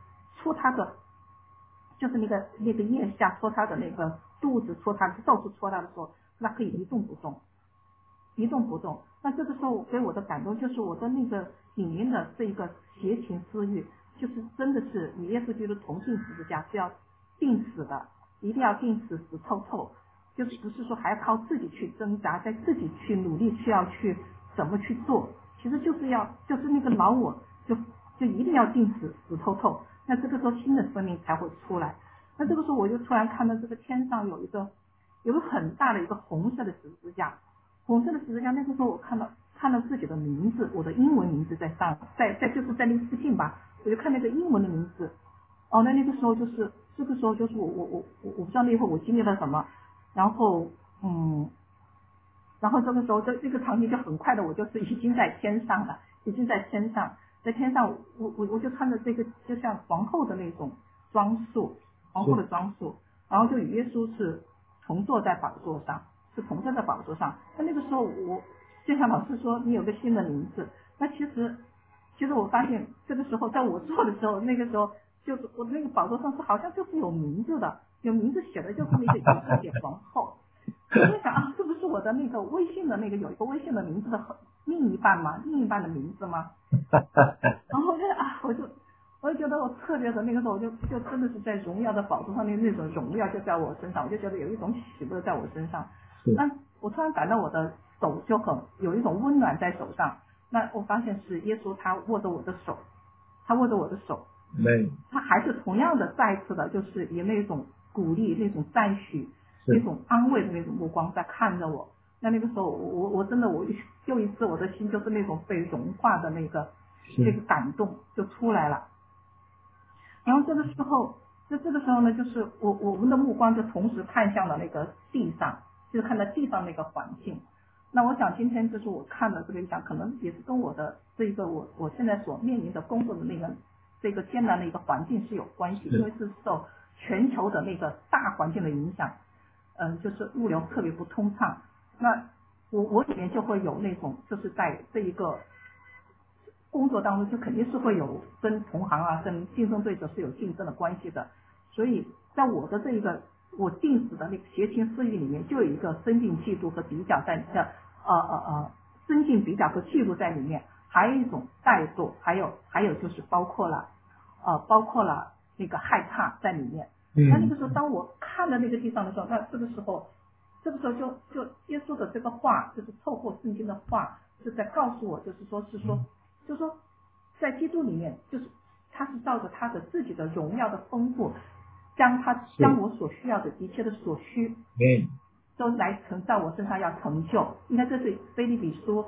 就是那个腋下，戳他的那个肚子，到处戳他的时候，他可以一动不动。那这个时候给我的感动就是我的那个里面的这一个邪情私欲，就是真的是与耶稣基督同进十字架是要定死的，一定要定死透透，就是不是说还要靠自己去挣扎，再自己去努力要去怎么去做。其实就是那个老我就一定要定死透透，那这个时候新的生命才会出来。那这个时候我就突然看到这个天上有一个很大的一个红色的十字架，那个时候我看到自己的名字，我的英文名字在上，就是在那个附近吧，我就看那个英文的名字。那个时候就是这个时候就是我不知道那会儿我经历了什么，然后这个时候这个场景就很快的，我就是已经在天上了，在天上我就穿着这个就像皇后的那种装束，然后就与耶稣是同坐在宝座上。那个时候就像老师说你有个新的名字，那其实我发现这个时候在我坐的时候，那个时候就是我那个宝座上是好像就是有名字的，有名字写的就是那个以色列皇后。 我就想啊，这不是我的那个微信的那个有一个微信的名字的另一半吗？另一半的名字吗？然后我就觉得我特别的那个时候，就真的是在荣耀的宝座上面那种荣耀就在我身上，我就觉得有一种喜乐在我身上。那我突然感到我的手就有一种温暖在手上，那我发现是耶稣他握着我的手，他还是同样的再次的就是以那种鼓励、那种赞许、那种安慰的那种目光在看着我。那个时候我真的又一次我的心就是那种被融化的那个感动就出来了。然后这个时候呢，就是我们的目光就同时看向了那个地上，就是看到地上那个环境。那我想今天就是我看的这个意象，可能也是跟我的这一个我现在所面临的工作的这个艰难的一个环境是有关系，因为是受全球的那个大环境的影响，就是物流特别不通畅。那我里面就会有那种就是在这一个工作当中就肯定是会有跟同行啊跟竞争对手是有竞争的关系的，所以在我的这一个我定死的那个邪情私欲里面就有一个增进嫉妒和比较在增进比较和嫉妒在里面，还有一种怠惰，还有就是包括了那个害怕在里面。那个时候当我看到那个地方的时候，那这个时候就耶稣的这个话就是透过圣经的话是在告诉我，就是说在基督里面，就是他是照着他的自己的荣耀的丰富，将我所需要的一切的所需都来在我身上要成就。应该这是腓立比书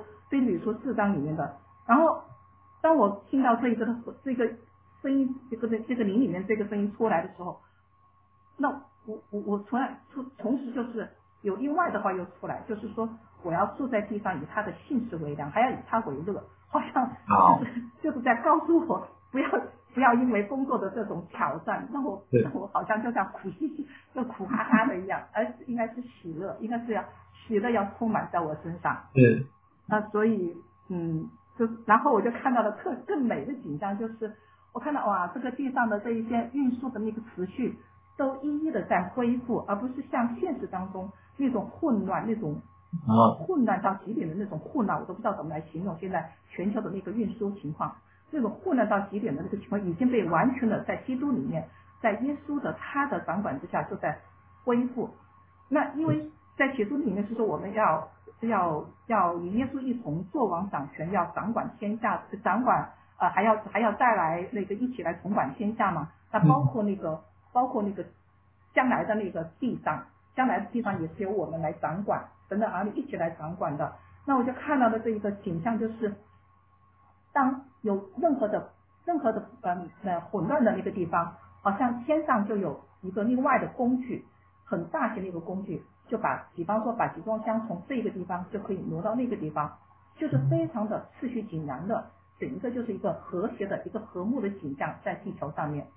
4章里面的。然后当我听到这个声音，这个灵里面这个声音出来的时候，那我同时就是有另外的话又出来，就是说我要住在地上，以他的信实为粮，还要以他为乐，好像就是在告诉我不要因为工作的这种挑战让我好像就像苦兮兮就苦哈哈的一样，而应该是喜乐，应该是喜乐要充满在我身上。那所以然后我就看到了更美的景象，就是我看到哇，这个地上的这一些运输的那个持续都一一的在恢复，而不是像现实当中那种混乱，那种混乱到极点的那种混乱，我都不知道怎么来形容现在全球的那个运输情况。那种混乱到极点的那个情况已经被完全的在基督里面，在耶稣的他的掌管之下就在恢复。那因为在基督里面是说我们要与耶稣一同作王掌权，要掌管天下，还要带来那个一起来统管天下嘛。那包括那个将来的那个地上也是由我们来掌管，神的儿女一起来掌管的。那我就看到的这一个景象就是，当有任何的混乱的那个地方，好像天上就有一个另外的工具，很大型的一个工具，就比方说把集装箱从这个地方就可以挪到那个地方，就是非常的次序紧张的，整个就是一个和谐的一个和睦的景象在地球上面。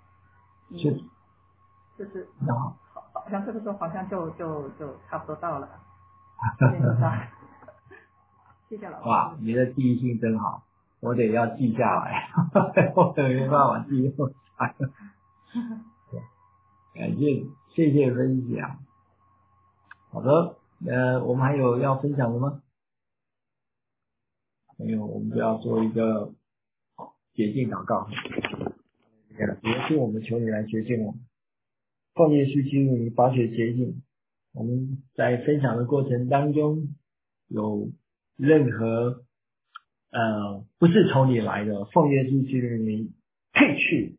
就是好像这个时候好像就差不多到了。谢谢老师。 哇，你的记忆性真好，我得要记下来，我没办法记录下来。谢谢分享。好的，我们还有要分享的吗？没有，我们就要做一个洁净祷告。耶稣，我们求你来洁净我们，奉耶稣基督你宝血洁净。我们在分享的过程当中，有任何不是从你来的，奉耶稣基督你退去。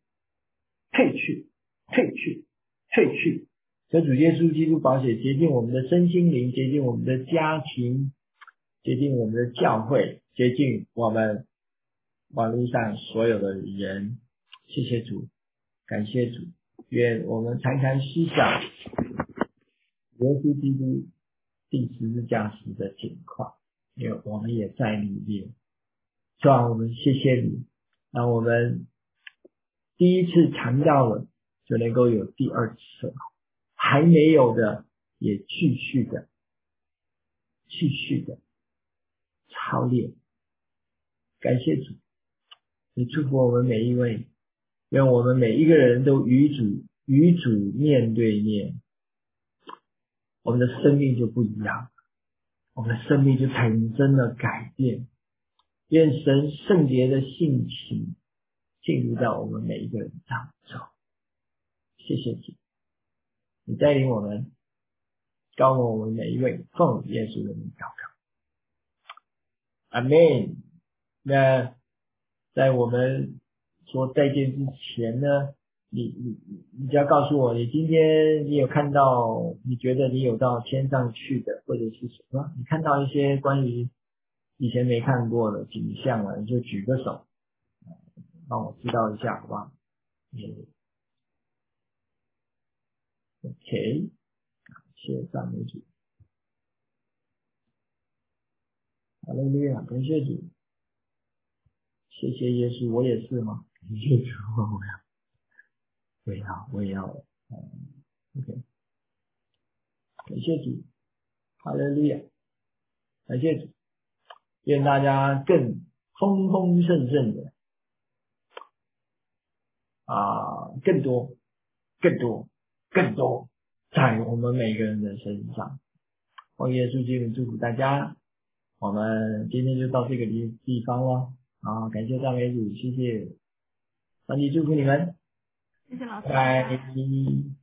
求主耶稣基督宝血洁净我们的身心灵，洁净我们的家庭，洁净我们的教会，洁净我们网络上所有的人。谢谢主，感谢主，愿我们常常思想耶稣基督钉十字架时的情况，因为我们也在里面。主啊，我们谢谢你，让我们第一次尝到了，就能够有第二次，还没有的也继续的操练。感谢主，你祝福我们每一位，愿我们每一个人都与主面对面， 我们的生命就不一样，我们的生命就产生了改变。愿神圣洁的性情进入到我们每一个人当中。谢谢主，你带领我们，高我们每一位，奉耶稣的名祷告，阿们。那在我们说再见之前呢，你只要告诉我，你今天你有看到，你觉得你有到天上去的，或者是什么，你看到一些关于以前没看过的景象了，你就举个手，帮我知道一下，好不好？OK， 谢谢赞美主，哈利路亚，感谢主，谢谢耶稣，我也是吗？感谢主，我也要，OK， 感谢主，哈利路亚，感谢主，愿大家更丰丰盛盛的更多在我们每个人的身上。奉耶稣基督祝福大家，我们今天就到这个地方了。感谢赞美主，谢谢，上帝祝福你们， 谢谢老师， 拜拜。